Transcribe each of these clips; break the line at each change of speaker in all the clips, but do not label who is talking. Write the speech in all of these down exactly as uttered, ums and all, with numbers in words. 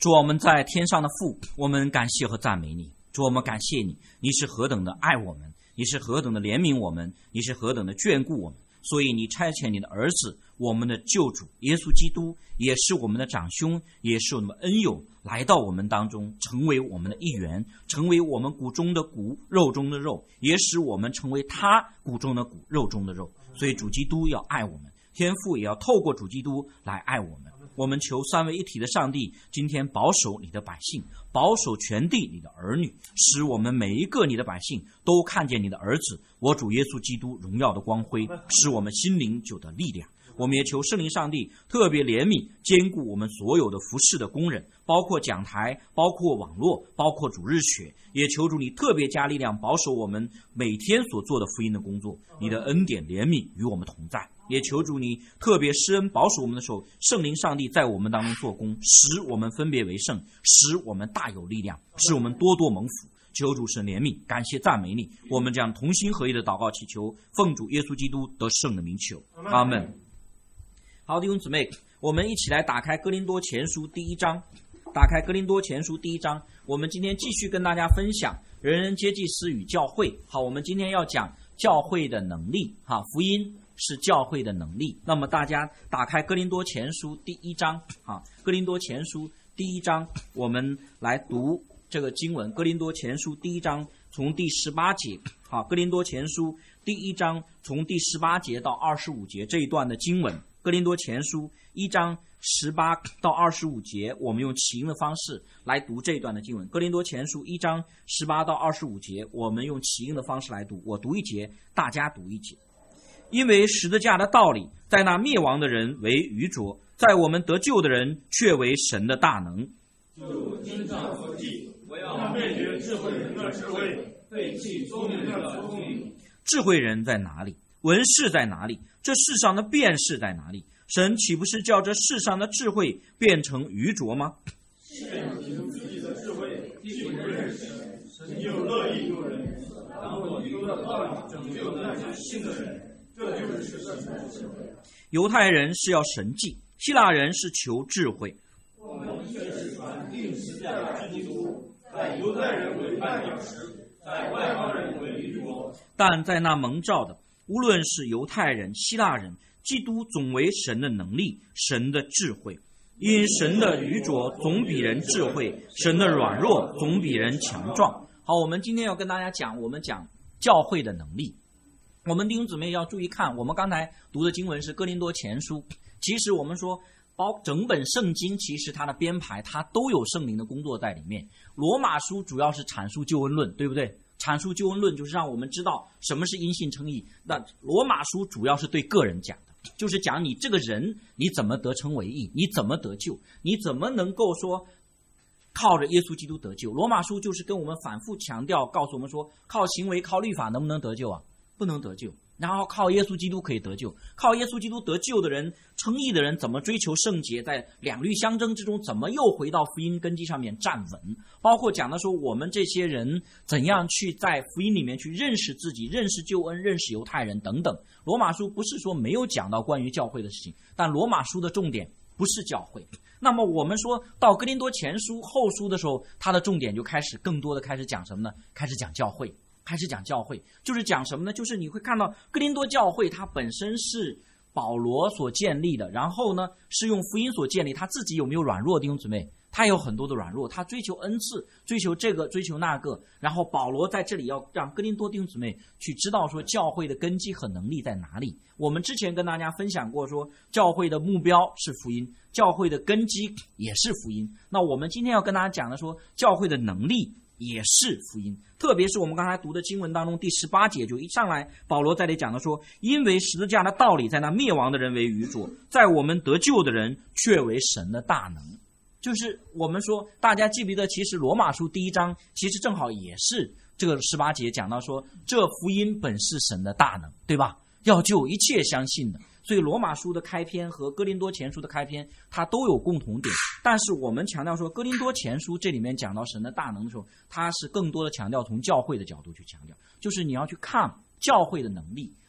主，我们在天上的父，我们感谢和赞美你。主，我们感谢你，你是何等的爱我们，你是何等的怜悯我们，你是何等的眷顾我们。所以你差遣你的儿子，我们的救主耶稣基督，也是我们的长兄，也是我们的恩友，来到我们当中，成为我们的一员，成为我们骨中的骨，肉中的肉，也使我们成为他骨中的骨，肉中的肉。所以主基督要爱我们，天父也要透过主基督来爱我们。我们求三位一体的上帝今天保守你的百姓，保守全地你的儿女，使我们每一个你的百姓都看见你的儿子我主耶稣基督荣耀的光辉，使我们心灵就得力量。我们也求圣灵上帝特别怜悯兼顾我们所有的服事的工人，包括讲台，包括网络，包括主日学，也求主你特别加力量保守我们每天所做的福音的工作，你的恩典怜悯与我们同在。也求主你特别施恩保守我们的时候，圣灵上帝在我们当中做工，使我们分别为圣，使我们大有力量，使我们多多蒙福。求主神怜悯，感谢赞美你，我们这样同心合意的祷告祈求，奉主耶稣基督得胜的名求，阿们。好，弟兄姊妹，我们一起来打开哥林多前书第一章。打开哥林多前书第一章，我们今天继续跟大家分享人人皆祭司与教会。好，我们今天要讲教会的能力。好，福音是教会的能力。那么大家打开哥林多前书第一章。好，哥林多前书第一章，我们来读这个经文。哥林多前书第一章从第十八节。好，哥林多前书第一章从第十八节到二十五节这一段的经文。哥林多前书一章十八到二十五节，我们用起音的方式来读这一段的经文。哥林多前书一章十八到二十五节，我们用起音的方式来读，我读一节，大家读一节。因为十字架的道理，在那灭亡的人为愚拙，在我们得救的人却为神的大能。
就经上所记，我要灭绝智慧人的智慧，废弃聪明人的聪明。
智慧人在哪里？文士在哪里？这世上的辩士在哪里？神岂不是叫这世上的智慧变成愚拙吗？
现凭自己的智慧，既不认识神，神就乐意用人，当我用的道理拯救那些信的人，这就是神的智慧。
犹太人是要神迹，希腊人是求智慧。
我们却是传定十字架之基督，在犹太人为绊脚石，在外邦人为愚拙。
但在那蒙召的，无论是犹太人、希腊人，基督总为神的能力，神的智慧。因神的愚拙总比人智慧，神的软弱总比人强壮。好，我们今天要跟大家讲，我们讲教会的能力。我们弟兄姊妹要注意看，我们刚才读的经文是哥林多前书。其实我们说包整本圣经，其实它的编排它都有圣灵的工作在里面。罗马书主要是阐述救恩论，对不对？阐述救恩论就是让我们知道什么是因信称义。那罗马书主要是对个人讲的，就是讲你这个人你怎么得称为义，你怎么得救，你怎么能够说靠着耶稣基督得救。罗马书就是跟我们反复强调，告诉我们说靠行为靠律法能不能得救啊？不能得救。然后靠耶稣基督可以得救，靠耶稣基督得救的人，称义的人怎么追求圣洁，在两律相争之中怎么又回到福音根基上面站稳，包括讲的说我们这些人怎样去在福音里面去认识自己，认识救恩，认识犹太人等等。罗马书不是说没有讲到关于教会的事情，但罗马书的重点不是教会。那么我们说到哥林多前书后书的时候，它的重点就开始更多的开始讲什么呢？开始讲教会。开始讲教会，就是讲什么呢？就是你会看到哥林多教会它本身是保罗所建立的，然后呢是用福音所建立，他自己有没有软弱？弟兄姊妹，他有很多的软弱，他追求恩赐，追求这个追求那个，然后保罗在这里要让哥林多弟兄姊妹去知道说教会的根基和能力在哪里。我们之前跟大家分享过说教会的目标是福音，教会的根基也是福音。那我们今天要跟大家讲的说教会的能力也是福音，特别是我们刚才读的经文当中第十八节，就一上来保罗在这里讲的说，因为十字架的道理在那灭亡的人为愚拙，在我们得救的人却为神的大能。就是我们说大家记不记得，其实罗马书第一章其实正好也是这个十八节讲到说，这福音本是神的大能，对吧？要救一切相信的。所以罗马书的开篇和哥林多前书的开篇它都有共同点，但是我们强调说哥林多前书这里面讲到神的大能的时候，它是更多的强调从教会的角度去强调，就是你要去看教会的能力，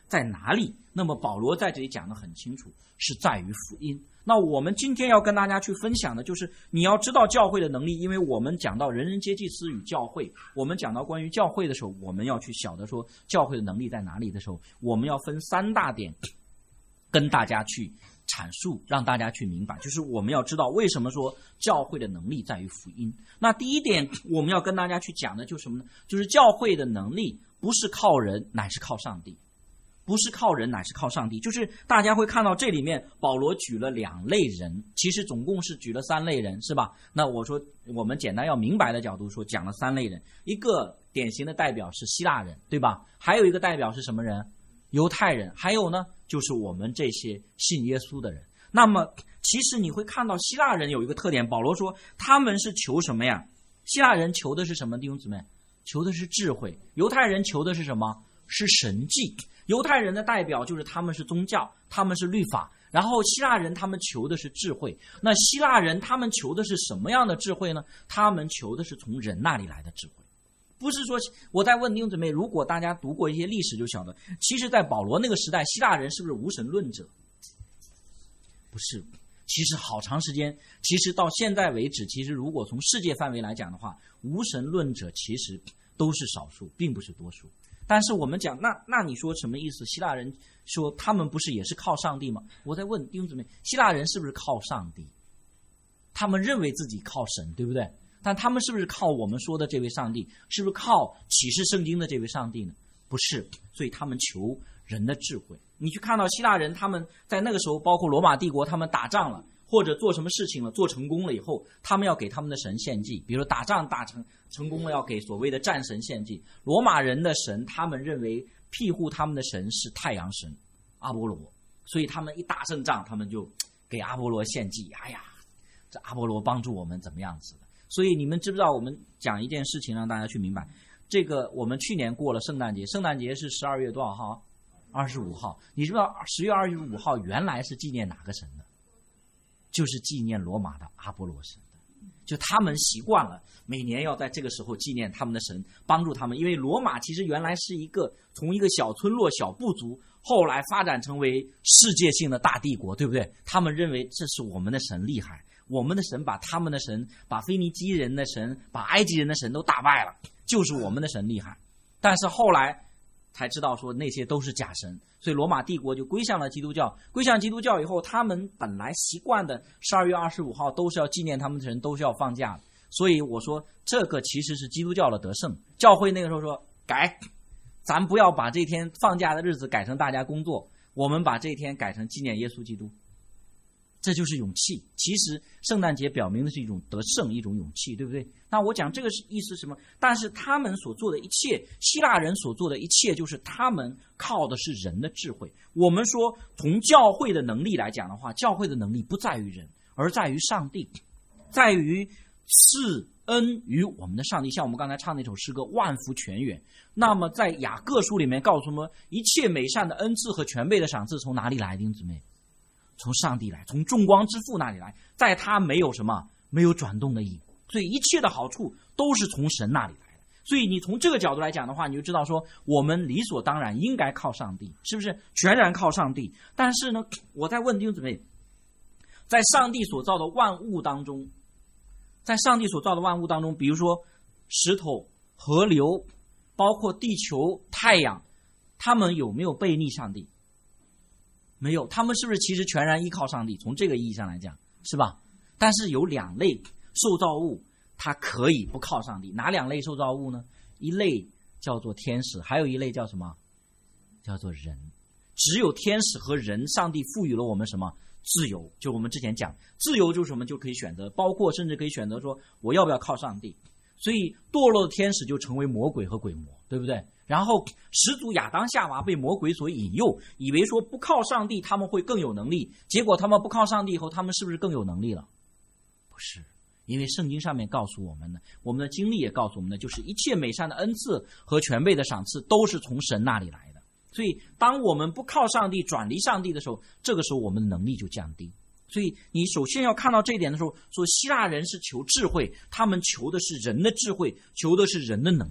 在哪里？那么保罗在这里讲得很清楚，是在于福音。那我们今天要跟大家去分享的就是你要知道教会的能力，因为我们讲到人人皆祭司与教会，我们讲到关于教会的时候，我们要去晓得说教会的能力在哪里的时候，我们要分三大点跟大家去阐述，让大家去明白，就是我们要知道为什么说教会的能力在于福音。那第一点我们要跟大家去讲的就是什么呢？就是教会的能力不是靠人，乃是靠上帝。不是靠人，乃是靠上帝。就是大家会看到这里面保罗举了两类人，其实总共是举了三类人，是吧？那我说我们简单要明白的角度说，讲了三类人，一个典型的代表是希腊人，对吧？还有一个代表是什么人？犹太人。还有呢，就是我们这些信耶稣的人。那么其实你会看到希腊人有一个特点，保罗说他们是求什么呀？希腊人求的是什么？弟兄姊妹，求的是智慧。犹太人求的是什么？是神迹。犹太人的代表就是他们是宗教，他们是律法，然后希腊人他们求的是智慧。那希腊人他们求的是什么样的智慧呢？他们求的是从人那里来的智慧。不是说我在问弟兄姊妹，如果大家读过一些历史就晓得，其实在保罗那个时代，希腊人是不是无神论者？不是。其实好长时间，其实到现在为止，其实如果从世界范围来讲的话，无神论者其实都是少数，并不是多数。但是我们讲，那那你说什么意思？希腊人说他们不是也是靠上帝吗？我在问弟兄姊妹，希腊人是不是靠上帝？他们认为自己靠神，对不对？但他们是不是靠我们说的这位上帝？是不是靠启示圣经的这位上帝呢？不是，所以他们求人的智慧。你去看到希腊人，他们在那个时候，包括罗马帝国，他们打仗了，或者做什么事情了，做成功了以后，他们要给他们的神献祭，比如说打仗打成成功了，要给所谓的战神献祭。罗马人的神，他们认为庇护他们的神是太阳神阿波罗，所以他们一打胜仗，他们就给阿波罗献祭。哎呀，这阿波罗帮助我们怎么样子的？所以你们知不知道，我们讲一件事情让大家去明白，这个我们去年过了圣诞节，圣诞节是十二月多少号？二十五号。你知不知道十月二十五号原来是纪念哪个神的？就是纪念罗马的阿波罗神的。就他们习惯了每年要在这个时候纪念他们的神，帮助他们。因为罗马其实原来是一个从一个小村落小部族，后来发展成为世界性的大帝国，对不对？他们认为这是我们的神厉害，我们的神把他们的神，把腓尼基人的神，把埃及人的神都打败了，就是我们的神厉害。但是后来才知道说那些都是假神，所以罗马帝国就归向了基督教。归向基督教以后，他们本来习惯的十二月二十五号都是要纪念他们的神，都是要放假的。所以我说这个其实是基督教的得胜。教会那个时候说改，咱不要把这天放假的日子改成大家工作，我们把这天改成纪念耶稣基督。这就是勇气。其实圣诞节表明的是一种得胜，一种勇气，对不对？那我讲这个意思是什么？但是他们所做的一切，希腊人所做的一切，就是他们靠的是人的智慧。我们说从教会的能力来讲的话，教会的能力不在于人，而在于上帝，在于赐恩于我们的上帝。像我们刚才唱那首诗歌万福全源，那么在雅各书里面告诉我们，一切美善的恩赐和全备的赏赐从哪里来？弟兄姊妹，从上帝来，从众光之父那里来，在他没有什么，没有转动的影，所以一切的好处都是从神那里来的。所以你从这个角度来讲的话，你就知道说我们理所当然应该靠上帝，是不是全然靠上帝？但是呢，我在问弟兄姊妹，在上帝所造的万物当中，在上帝所造的万物当中，比如说石头、河流，包括地球、太阳，他们有没有背逆上帝？没有。他们是不是其实全然依靠上帝？从这个意义上来讲，是吧？但是有两类受造物它可以不靠上帝。哪两类受造物呢？一类叫做天使，还有一类叫什么？叫做人。只有天使和人，上帝赋予了我们什么？自由。就我们之前讲，自由就是什么？就可以选择，包括甚至可以选择说我要不要靠上帝。所以堕落的天使就成为魔鬼和鬼魔，对不对？然后始祖亚当夏娃被魔鬼所引诱，以为说不靠上帝他们会更有能力，结果他们不靠上帝以后，他们是不是更有能力了？不是。因为圣经上面告诉我们的，我们的经历也告诉我们的，就是一切美善的恩赐和全备的赏赐都是从神那里来的。所以当我们不靠上帝，转离上帝的时候，这个时候我们的能力就降低。所以你首先要看到这一点的时候，说希腊人是求智慧，他们求的是人的智慧，求的是人的能力。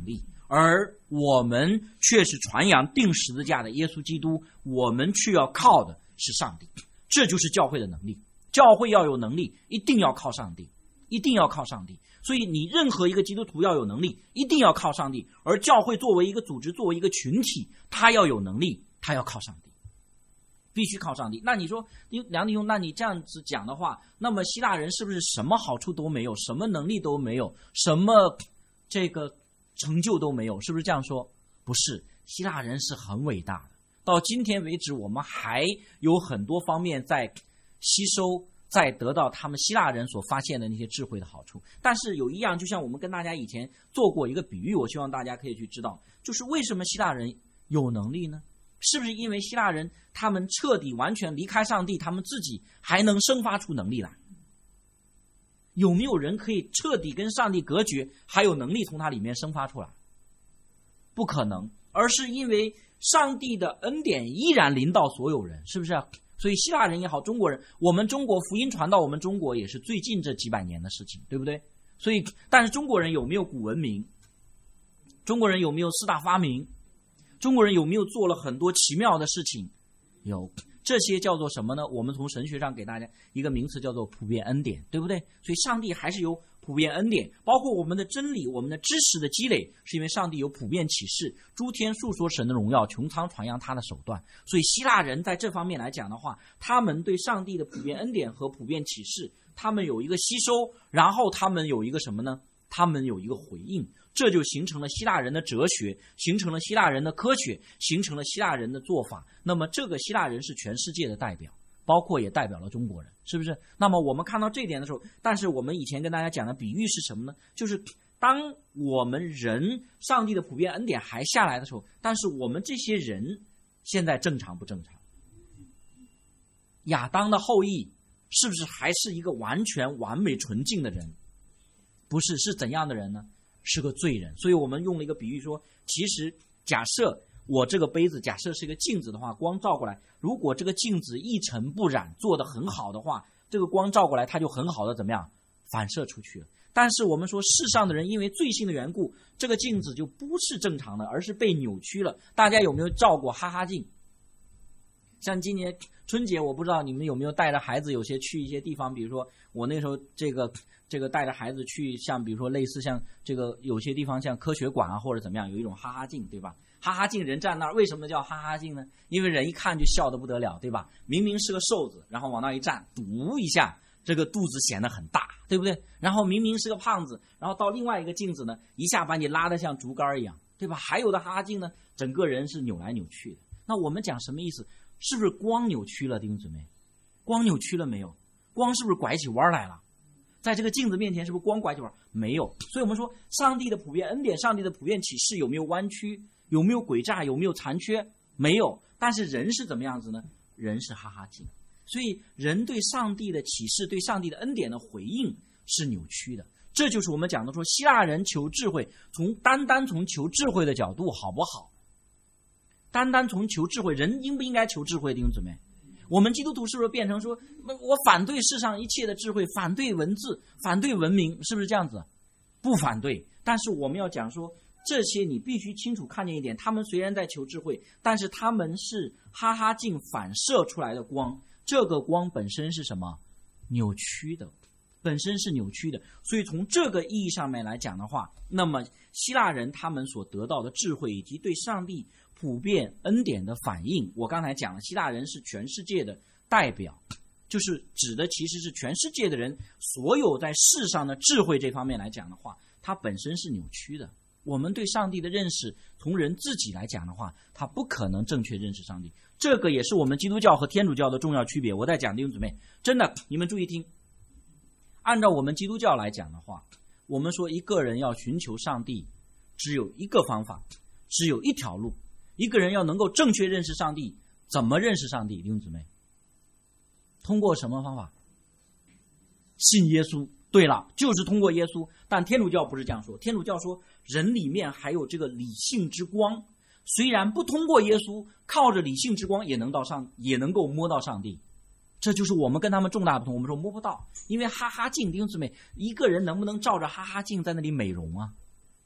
而我们却是传扬钉十字架的耶稣基督，我们却要靠的是上帝。这就是教会的能力。教会要有能力，一定要靠上帝，一定要靠上帝。所以你任何一个基督徒要有能力，一定要靠上帝。而教会作为一个组织，作为一个群体，他要有能力，他要靠上帝，必须靠上帝。那你说梁弟兄，那你这样子讲的话，那么希腊人是不是什么好处都没有，什么能力都没有，什么这个成就都没有，是不是这样说？不是，希腊人是很伟大的。到今天为止，我们还有很多方面在吸收，在得到他们希腊人所发现的那些智慧的好处。但是有一样，就像我们跟大家以前做过一个比喻，我希望大家可以去知道，就是为什么希腊人有能力呢？是不是因为希腊人他们彻底完全离开上帝，他们自己还能生发出能力来？有没有人可以彻底跟上帝隔绝，还有能力从他里面生发出来？不可能，而是因为上帝的恩典依然临到所有人，是不是？所以希腊人也好，中国人，我们中国福音传到我们中国也是最近这几百年的事情，对不对？所以，但是中国人有没有古文明？中国人有没有四大发明？中国人有没有做了很多奇妙的事情？有，这些叫做什么呢？我们从神学上给大家一个名词，叫做普遍恩典，对不对？所以上帝还是有普遍恩典，包括我们的真理，我们的知识的积累，是因为上帝有普遍启示，诸天述说神的荣耀，穹苍传扬他的手段。所以希腊人在这方面来讲的话，他们对上帝的普遍恩典和普遍启示，他们有一个吸收，然后他们有一个什么呢？他们有一个回应，这就形成了希腊人的哲学，形成了希腊人的科学，形成了希腊人的做法。那么这个希腊人是全世界的代表，包括也代表了中国人，是不是？那么我们看到这一点的时候，但是我们以前跟大家讲的比喻是什么呢？就是当我们人上帝的普遍恩典还下来的时候，但是我们这些人现在正常不正常？亚当的后裔是不是还是一个完全完美纯净的人？不是，是怎样的人呢？是个罪人。所以我们用了一个比喻说，其实假设我这个杯子假设是一个镜子的话，光照过来，如果这个镜子一尘不染做得很好的话，这个光照过来它就很好的怎么样反射出去了。但是我们说世上的人因为罪性的缘故，这个镜子就不是正常的，而是被扭曲了。大家有没有照过哈哈镜？像今年春节，我不知道你们有没有带着孩子有些去一些地方，比如说我那时候这个这个带着孩子去，像比如说类似像这个有些地方像科学馆啊或者怎么样，有一种哈哈镜，对吧？哈哈镜人站那儿，为什么叫哈哈镜呢？因为人一看就笑得不得了，对吧？明明是个瘦子，然后往那一站，嘟一下，这个肚子显得很大，对不对？然后明明是个胖子，然后到另外一个镜子呢，一下把你拉得像竹竿一样，对吧？还有的哈哈镜呢，整个人是扭来扭去的。那我们讲什么意思？是不是光扭曲了，弟兄姊妹？光扭曲了没有？光是不是拐起弯来了？在这个镜子面前，是不是光拐起弯？没有。所以我们说，上帝的普遍恩典，上帝的普遍启示有没有弯曲？有没有诡诈？有没有残缺？没有。但是人是怎么样子呢？人是哈哈镜。所以人对上帝的启示，对上帝的恩典的回应是扭曲的。这就是我们讲的说，希腊人求智慧，从单单从求智慧的角度好不好？单单从求智慧，人应不应该求智慧？弟兄姊妹，我们基督徒是不是变成说，我反对世上一切的智慧，反对文字，反对文明，是不是这样子？不反对，但是我们要讲说，这些你必须清楚看见一点，他们虽然在求智慧，但是他们是哈哈镜反射出来的光，这个光本身是什么？扭曲的，本身是扭曲的。所以从这个意义上面来讲的话，那么希腊人他们所得到的智慧以及对上帝普遍恩典的反应，我刚才讲了，希腊人是全世界的代表，就是指的其实是全世界的人，所有在世上的智慧这方面来讲的话，它本身是扭曲的。我们对上帝的认识，从人自己来讲的话，他不可能正确认识上帝。这个也是我们基督教和天主教的重要区别。我在讲，弟兄姊妹，真的，你们注意听。按照我们基督教来讲的话，我们说一个人要寻求上帝，只有一个方法，只有一条路。一个人要能够正确认识上帝，怎么认识上帝？弟兄姊妹，通过什么方法？信耶稣。对了，就是通过耶稣。但天主教不是这样说，天主教说人里面还有这个理性之光，虽然不通过耶稣，靠着理性之光也能到上，也能够摸到上帝。这就是我们跟他们重大不同。我们说摸不到，因为哈哈镜，弟兄姊妹，一个人能不能照着哈哈镜在那里美容啊？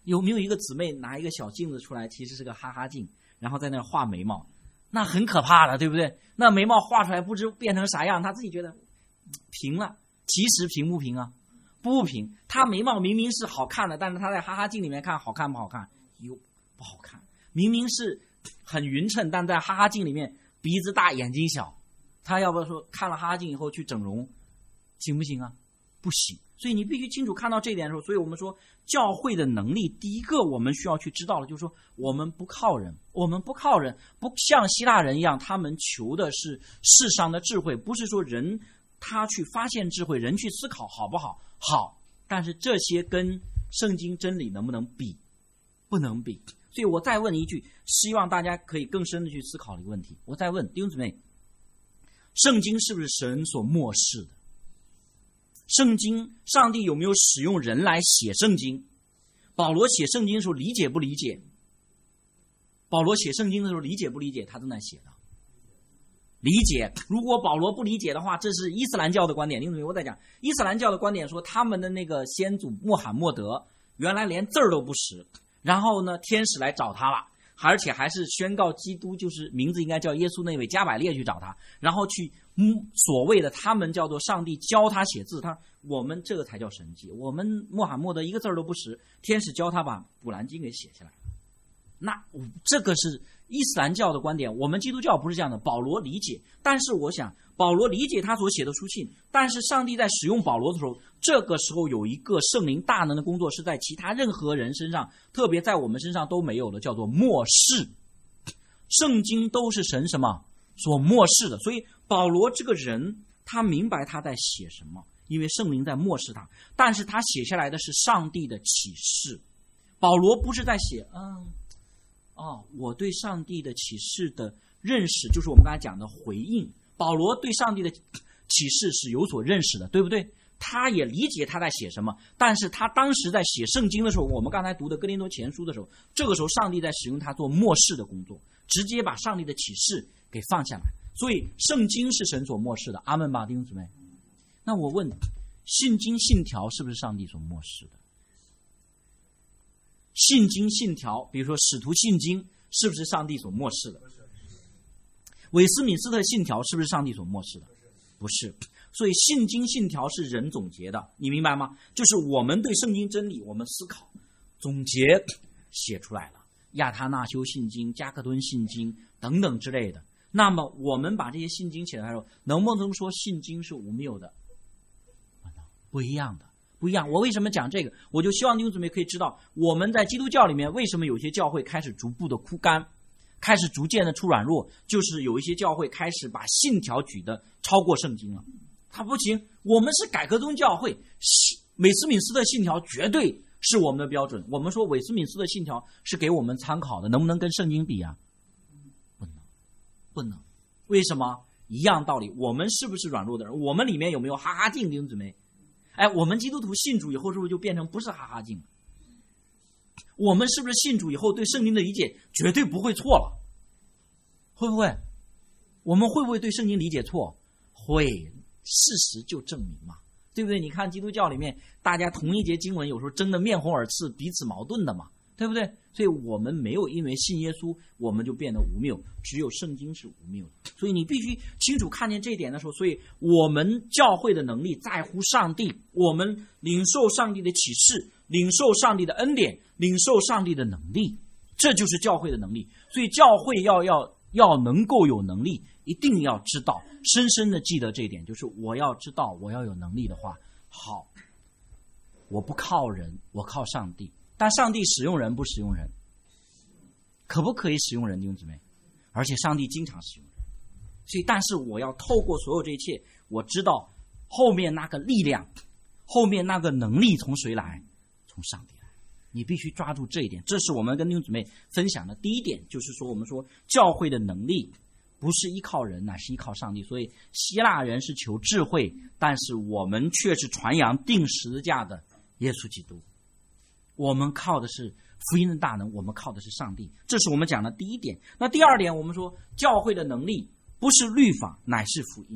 有没有一个姊妹拿一个小镜子出来，其实是个哈哈镜，然后在那儿画眉毛，那很可怕的，对不对？那眉毛画出来不知变成啥样，她自己觉得平了，其实平不平啊？不平。她眉毛明明是好看的，但是她在哈哈镜里面看好看不好看？哟，不好看。明明是很匀称，但在哈哈镜里面鼻子大眼睛小，她要不要说看了哈哈镜以后去整容，行不行啊？不行。所以你必须清楚看到这一点的时候，所以我们说教会的能力，第一个我们需要去知道的就是说，我们不靠人，我们不靠人，不像希腊人一样，他们求的是世上的智慧，不是说人他去发现智慧，人去思考好不好？好，但是这些跟圣经真理能不能比？不能比。所以我再问一句，希望大家可以更深的去思考的一个问题，我再问弟兄姊妹，圣经是不是神所默示的？圣经，上帝有没有使用人来写圣经？保罗写圣经的时候理解不理解？保罗写圣经的时候理解不理解他正在写的？理解。如果保罗不理解的话，这是伊斯兰教的观点。另外我在讲伊斯兰教的观点，说他们的那个先祖穆罕默德原来连字儿都不识，然后呢天使来找他了，而且还是宣告基督就是名字应该叫耶稣那位加百列去找他，然后去嗯所谓的他们叫做上帝教他写字，他我们这个才叫神迹。我们穆罕默德一个字儿都不识，天使教他把古兰经给写下来。那这个是伊斯兰教的观点，我们基督教不是这样的。保罗理解，但是我想保罗理解他所写的书信，但是上帝在使用保罗的时候，这个时候有一个圣灵大能的工作是在其他任何人身上，特别在我们身上都没有的，叫做默示。圣经都是神什么所默示的，所以保罗这个人他明白他在写什么，因为圣灵在默示他，但是他写下来的是上帝的启示。保罗不是在写嗯哦，我对上帝的启示的认识，就是我们刚才讲的回应。保罗对上帝的启示是有所认识的，对不对？他也理解他在写什么，但是他当时在写圣经的时候，我们刚才读的哥林多前书的时候，这个时候上帝在使用他做默示的工作，直接把上帝的启示给放下来。所以圣经是神所默示的，阿们吧，弟兄姊妹。那我问，信经信条是不是上帝所默示的？信经信条，比如说使徒信经，是不是上帝所默示的？韦斯敏斯特信条是不是上帝所默示的？不是。所以信经信条是人总结的，你明白吗？就是我们对圣经真理我们思考总结写出来了，亚他那修信经、加克敦信经等等之类的。那么我们把这些信经写来的时候，能不能说信经是无谬的？不一样的，不一样。我为什么讲这个？我就希望弟兄姊妹可以知道，我们在基督教里面为什么有些教会开始逐步的枯干，开始逐渐的出软弱，就是有一些教会开始把信条举的超过圣经了。他不行，我们是改革宗教会，韦斯敏斯特信条绝对是我们的标准。我们说韦斯敏斯特信条是给我们参考的，能不能跟圣经比啊？不能，不能。为什么？一样道理，我们是不是软弱的人？我们里面有没有哈哈镜？弟兄姊妹，哎，我们基督徒信主以后是不是就变成不是哈哈镜？我们是不是信主以后对圣经的理解绝对不会错了？会不会？我们会不会对圣经理解错？会，事实就证明嘛，对不对？你看基督教里面，大家同一节经文有时候争得面红耳赤，彼此矛盾的嘛，对不对？所以我们没有因为信耶稣我们就变得无谬，只有圣经是无谬的。所以你必须清楚看见这一点的时候，所以我们教会的能力在乎上帝，我们领受上帝的启示，领受上帝的恩典，领受上帝的能力，这就是教会的能力。所以教会要要要能够有能力，一定要知道，深深的记得这一点，就是我要知道，我要有能力的话，好，我不靠人，我靠上帝。但上帝使用人不使用人？可不可以使用人，弟兄姊妹？而且上帝经常使用人。所以但是我要透过所有这一切，我知道后面那个力量，后面那个能力从谁来？从上帝来。你必须抓住这一点，这是我们跟弟兄姊妹分享的第一点，就是说我们说教会的能力不是依靠人，乃是依靠上帝。所以希腊人是求智慧，但是我们却是传扬钉十字架的耶稣基督。我们靠的是福音的大能，我们靠的是上帝，这是我们讲的第一点。那第二点，我们说教会的能力不是律法，乃是福音。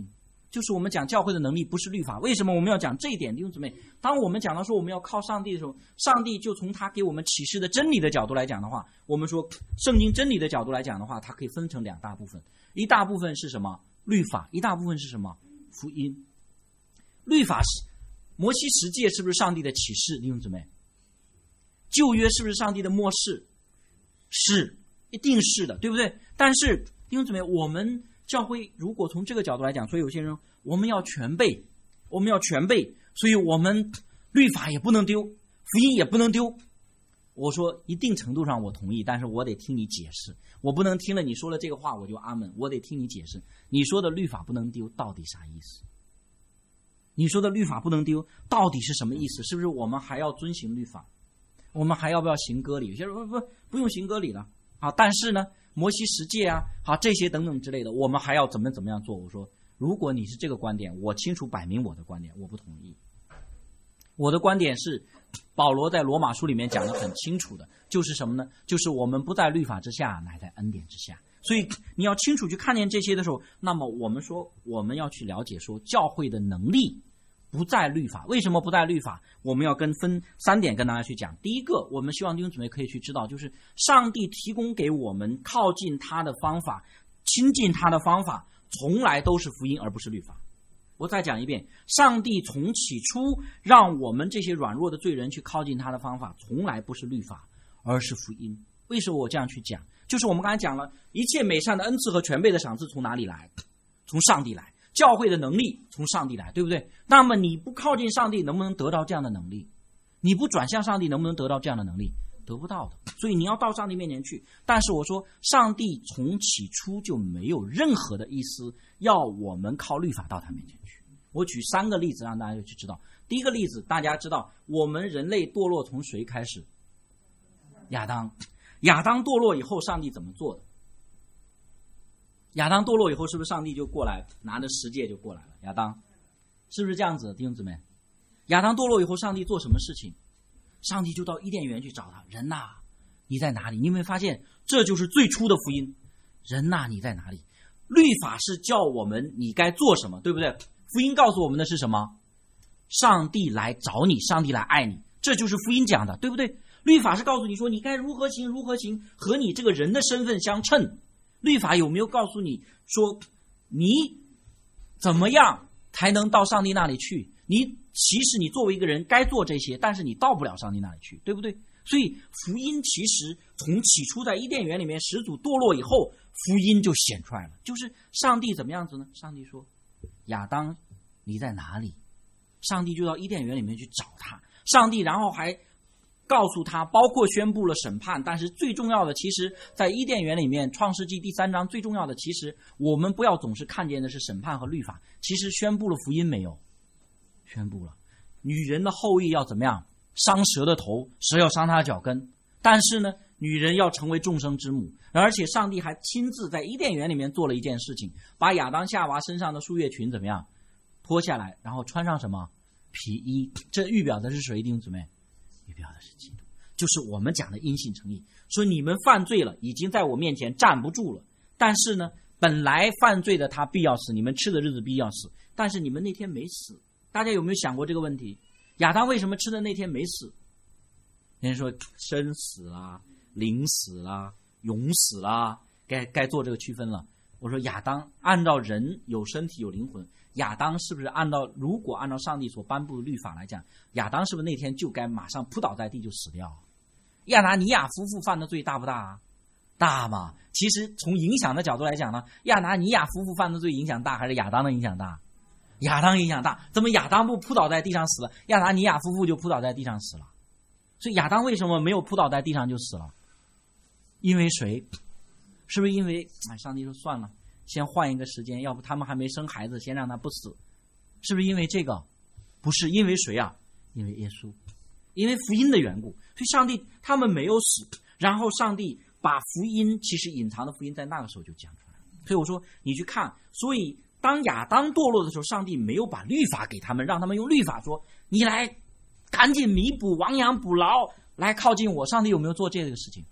就是我们讲教会的能力不是律法。为什么我们要讲这一点？弟兄姊妹，当我们讲到说我们要靠上帝的时候，上帝就从他给我们启示的真理的角度来讲的话，我们说圣经真理的角度来讲的话，它可以分成两大部分。一大部分是什么？律法。一大部分是什么？福音。律法是摩西十诫，是不是上帝的启示？弟兄姊妹，旧约是不是上帝的默示？是，一定是的，对不对？但是弟兄姊妹，我们教会如果从这个角度来讲，所以有些人我们要全备，我们要全备，所以我们律法也不能丢，福音也不能丢。我说一定程度上我同意，但是我得听你解释，我不能听了你说了这个话我就阿门，我得听你解释。你说的律法不能丢到底啥意思？你说的律法不能丢到底是什么意思？是不是我们还要遵行律法？我们还要不要行割礼？有些人说不不用行割礼了啊，但是呢摩西十诫啊，好这些等等之类的，我们还要怎么怎么样做？我说，如果你是这个观点，我清楚摆明我的观点，我不同意。我的观点是，保罗在罗马书里面讲得很清楚的，就是什么呢？就是我们不在律法之下，乃在恩典之下。所以你要清楚去看见这些的时候，那么我们说我们要去了解说教会的能力不在律法。为什么不在律法？我们要跟分三点跟大家去讲。第一个，我们希望弟兄姊妹可以去知道，就是上帝提供给我们靠近他的方法，亲近他的方法，从来都是福音而不是律法。我再讲一遍，上帝从起初让我们这些软弱的罪人去靠近他的方法，从来不是律法，而是福音。为什么我这样去讲？就是我们刚才讲了，一切美善的恩赐和全备的赏赐从哪里来？从上帝来。教会的能力从上帝来，对不对？那么你不靠近上帝，能不能得到这样的能力？你不转向上帝，能不能得到这样的能力？得不到的。所以你要到上帝面前去。但是我说，上帝从起初就没有任何的意思要我们靠律法到他面前去。我举三个例子让大家去知道。第一个例子，大家知道我们人类堕落从谁开始？亚当。亚当堕落以后，上帝怎么做的？亚当堕落以后，是不是上帝就过来拿着十诫就过来了？亚当是不是这样子的，弟兄姊妹？亚当堕落以后，上帝做什么事情？上帝就到伊甸园去找他，人呐、啊，你在哪里？你有没有发现这就是最初的福音？人呐、啊，你在哪里？律法是叫我们你该做什么，对不对？福音告诉我们的是什么？上帝来找你，上帝来爱你，这就是福音讲的，对不对？律法是告诉你说你该如何行如何行，和你这个人的身份相称。律法有没有告诉你说你怎么样才能到上帝那里去？你其实你作为一个人该做这些，但是你到不了上帝那里去，对不对？所以福音其实从起初在伊甸园里面始祖堕落以后，福音就显出来了。就是上帝怎么样子呢？上帝说亚当你在哪里？上帝就到伊甸园里面去找他。上帝然后还告诉他，包括宣布了审判，但是最重要的，其实在伊甸园里面，创世纪第三章最重要的，其实我们不要总是看见的是审判和律法，其实宣布了福音没有？宣布了，女人的后裔要怎么样？伤蛇的头，蛇要伤她的脚跟。但是呢，女人要成为众生之母，而且上帝还亲自在伊甸园里面做了一件事情，把亚当夏娃身上的树叶裙怎么样脱下来，然后穿上什么皮衣？这预表的是谁，弟兄姊妹？预表的是基督，就是我们讲的因信称义。说你们犯罪了，已经在我面前站不住了，但是呢，本来犯罪的他必要死，你们吃的日子必要死，但是你们那天没死。大家有没有想过这个问题？亚当为什么吃的那天没死？人家说生死啦、灵死啦、永死啦，该该做这个区分了。我说亚当按照人有身体有灵魂，亚当是不是按照如果按照上帝所颁布的律法来讲，亚当是不是那天就该马上扑倒在地就死掉？亚拿尼亚夫妇犯的罪大不大啊？大嘛。其实从影响的角度来讲呢，亚拿尼亚夫妇犯的罪影响大还是亚当的影响大？亚当影响大。怎么亚当不扑倒在地上死了，亚拿尼亚夫妇就扑倒在地上死了？所以亚当为什么没有扑倒在地上就死了？因为谁？是不是因为哎，上帝说算了，先换一个时间，要不他们还没生孩子，先让他不死？是不是因为这个？不是，因为谁啊？因为耶稣，因为福音的缘故。所以上帝他们没有死，然后上帝把福音，其实隐藏的福音在那个时候就讲出来了。所以我说你去看，所以当亚当堕落的时候，上帝没有把律法给他们，让他们用律法说你来赶紧弥补亡羊补牢来靠近我。上帝有没有做这个事情？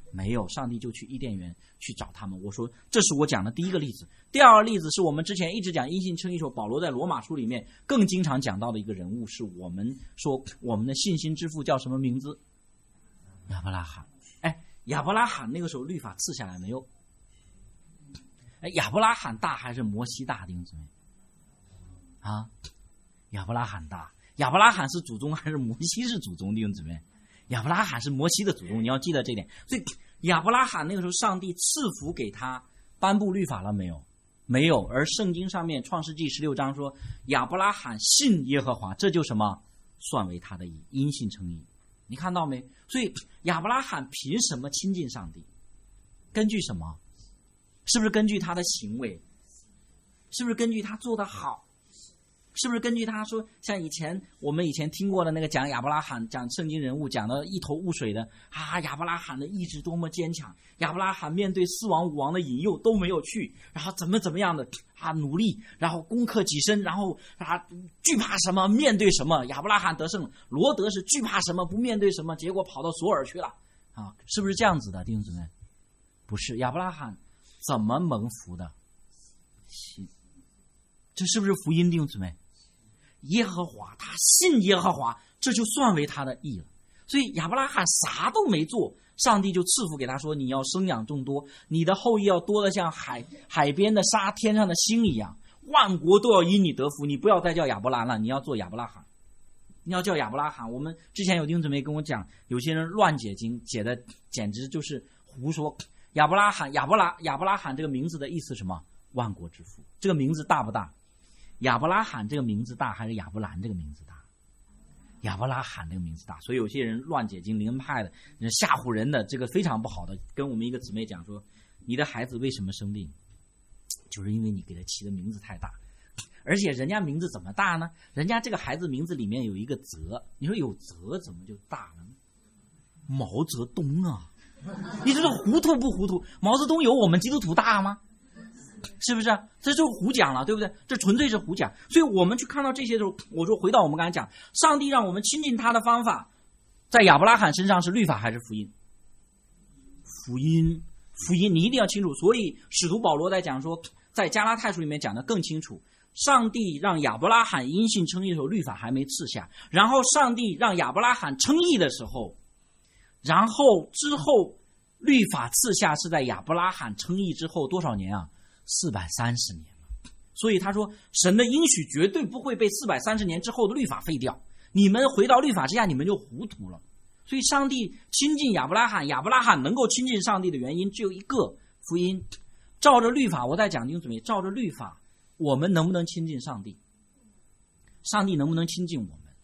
没有，上帝就去伊甸园去找他们。我说这是我讲的第一个例子。第二个例子是我们之前一直讲因信称义时候，保罗在罗马书里面更经常讲到的一个人物，是我们说我们的信心之父叫什么名字？亚伯拉罕。哎，亚伯拉罕那个时候律法赐下来没有？哎，亚伯拉罕大还是摩西大？弟兄姊妹啊，亚伯拉罕大。亚伯拉罕是祖宗还是摩西是祖宗？弟兄姊妹，亚伯拉罕是摩西的祖宗，你要记得这点。所以亚伯拉罕那个时候，上帝赐福给他颁布律法了没有？没有。而圣经上面创世纪十六章说，亚伯拉罕信耶和华，这就什么？算为他的义，因信称义。你看到没？所以亚伯拉罕凭什么亲近上帝？根据什么？是不是根据他的行为？是不是根据他做得好？是不是根据他说，像以前我们以前听过的那个讲亚伯拉罕，讲圣经人物讲的一头雾水的啊，亚伯拉罕的意志多么坚强，亚伯拉罕面对四王五王的引诱都没有去，然后怎么怎么样的啊努力，然后攻克己身，然后啊惧怕什么面对什么，亚伯拉罕得胜。罗德是惧怕什么不面对什么，结果跑到索尔去了啊，是不是这样子的弟兄姊妹？不是，亚伯拉罕怎么蒙福的？信，这是不是福音弟兄姊妹？耶和华，他信耶和华，这就算为他的义了。所以亚伯拉罕啥都没做，上帝就赐福给他说，你要生养众多，你的后裔要多得像海海边的沙，天上的星一样，万国都要因你得福。你不要再叫亚伯兰了，你要做亚伯拉罕，你要叫亚伯拉罕。我们之前有弟兄姊妹跟我讲，有些人乱解经，解的简直就是胡说。亚伯拉罕，亚伯拉亚伯拉罕这个名字的意思是什么？万国之父。这个名字大不大？亚伯拉罕这个名字大还是亚伯兰这个名字大？亚伯拉罕这个名字大。所以有些人乱解经，灵恩派的吓唬人的，这个非常不好的。跟我们一个姊妹讲说，你的孩子为什么生病，就是因为你给他起的名字太大。而且人家名字怎么大呢？人家这个孩子名字里面有一个泽，你说有泽怎么就大了呢？毛泽东啊，你这是糊涂不糊涂？毛泽东有我们基督徒大吗？是不是？这就是胡讲了，对不对？这纯粹是胡讲。所以我们去看到这些的时候，我说回到我们刚才讲，上帝让我们亲近他的方法，在亚伯拉罕身上是律法还是福音？福音，福音，你一定要清楚。所以使徒保罗在讲说，在加拉太书里面讲的更清楚，上帝让亚伯拉罕因信称义的时候，律法还没赐下，然后上帝让亚伯拉罕称义的时候，然后之后律法赐下是在亚伯拉罕称义之后多少年啊？四百三十年了。所以他说，神的应许绝对不会被四百三十年之后的律法废掉。你们回到律法之下，你们就糊涂了。所以上帝亲近亚伯拉罕，亚伯拉罕能够亲近上帝的原因只有一个，福音。照着律法，我在讲经准备，照着律法，我们能不能亲近上帝？上帝能不能亲近我们？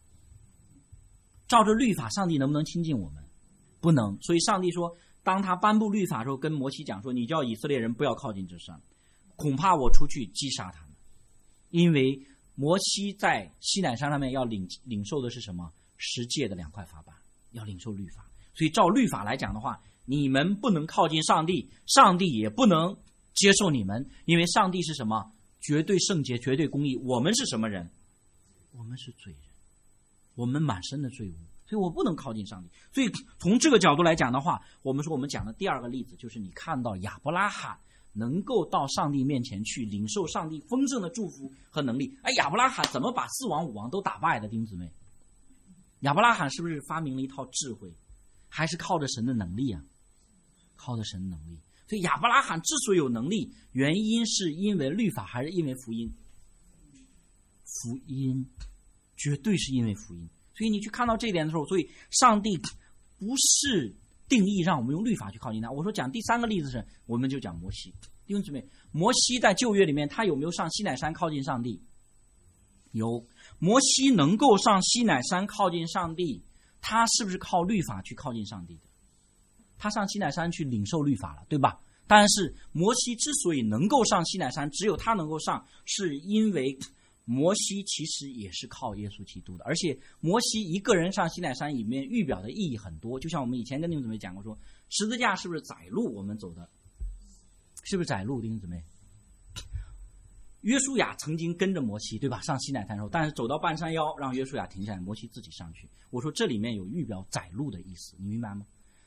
照着律法，上帝能不能亲近我们？不能。所以上帝说，当他颁布律法的时候，跟摩西讲说，你叫以色列人不要靠近这山，恐怕我出去击杀他们。因为摩西在西乃山上面要领领受的是什么？十诫的两块法板，要领受律法。所以照律法来讲的话，你们不能靠近上帝，上帝也不能接受你们。因为上帝是什么？绝对圣洁，绝对公义。我们是什么人？我们是罪人，我们满身的罪污，所以我不能靠近上帝。所以从这个角度来讲的话，我们说我们讲的第二个例子，就是你看到亚伯拉罕能够到上帝面前去领受上帝丰盛的祝福和能力。哎，亚伯拉罕怎么把四王五王都打败的？弟兄姊妹，亚伯拉罕是不是发明了一套智慧，还是靠着神的能力啊？靠着神的能力。所以亚伯拉罕之所以有能力，原因是因为律法还是因为福音？福音，绝对是因为福音。所以你去看到这一点的时候，所以上帝不是定义让我们用律法去靠近他。我说讲第三个例子是，我们就讲摩西。弟兄姊妹，摩西在旧约里面，他有没有上西乃山靠近上帝？有。摩西能够上西乃山靠近上帝，他是不是靠律法去靠近上帝的？他上西乃山去领受律法了，对吧？但是摩西之所以能够上西乃山，只有他能够上，是因为摩西其实也是靠耶稣基督的。而且摩西一个人上西乃山里面预表的意义很多，就像我们以前跟弟兄姊妹讲过说，十字架是不是窄路我们走的？是不是窄路？弟兄姊妹，约书亚曾经跟着摩西，对吧？上西乃山的时候，但是走到半山腰，让约书亚停下来，摩西自己上去。我说这里面有预表窄路的意思，你明白吗？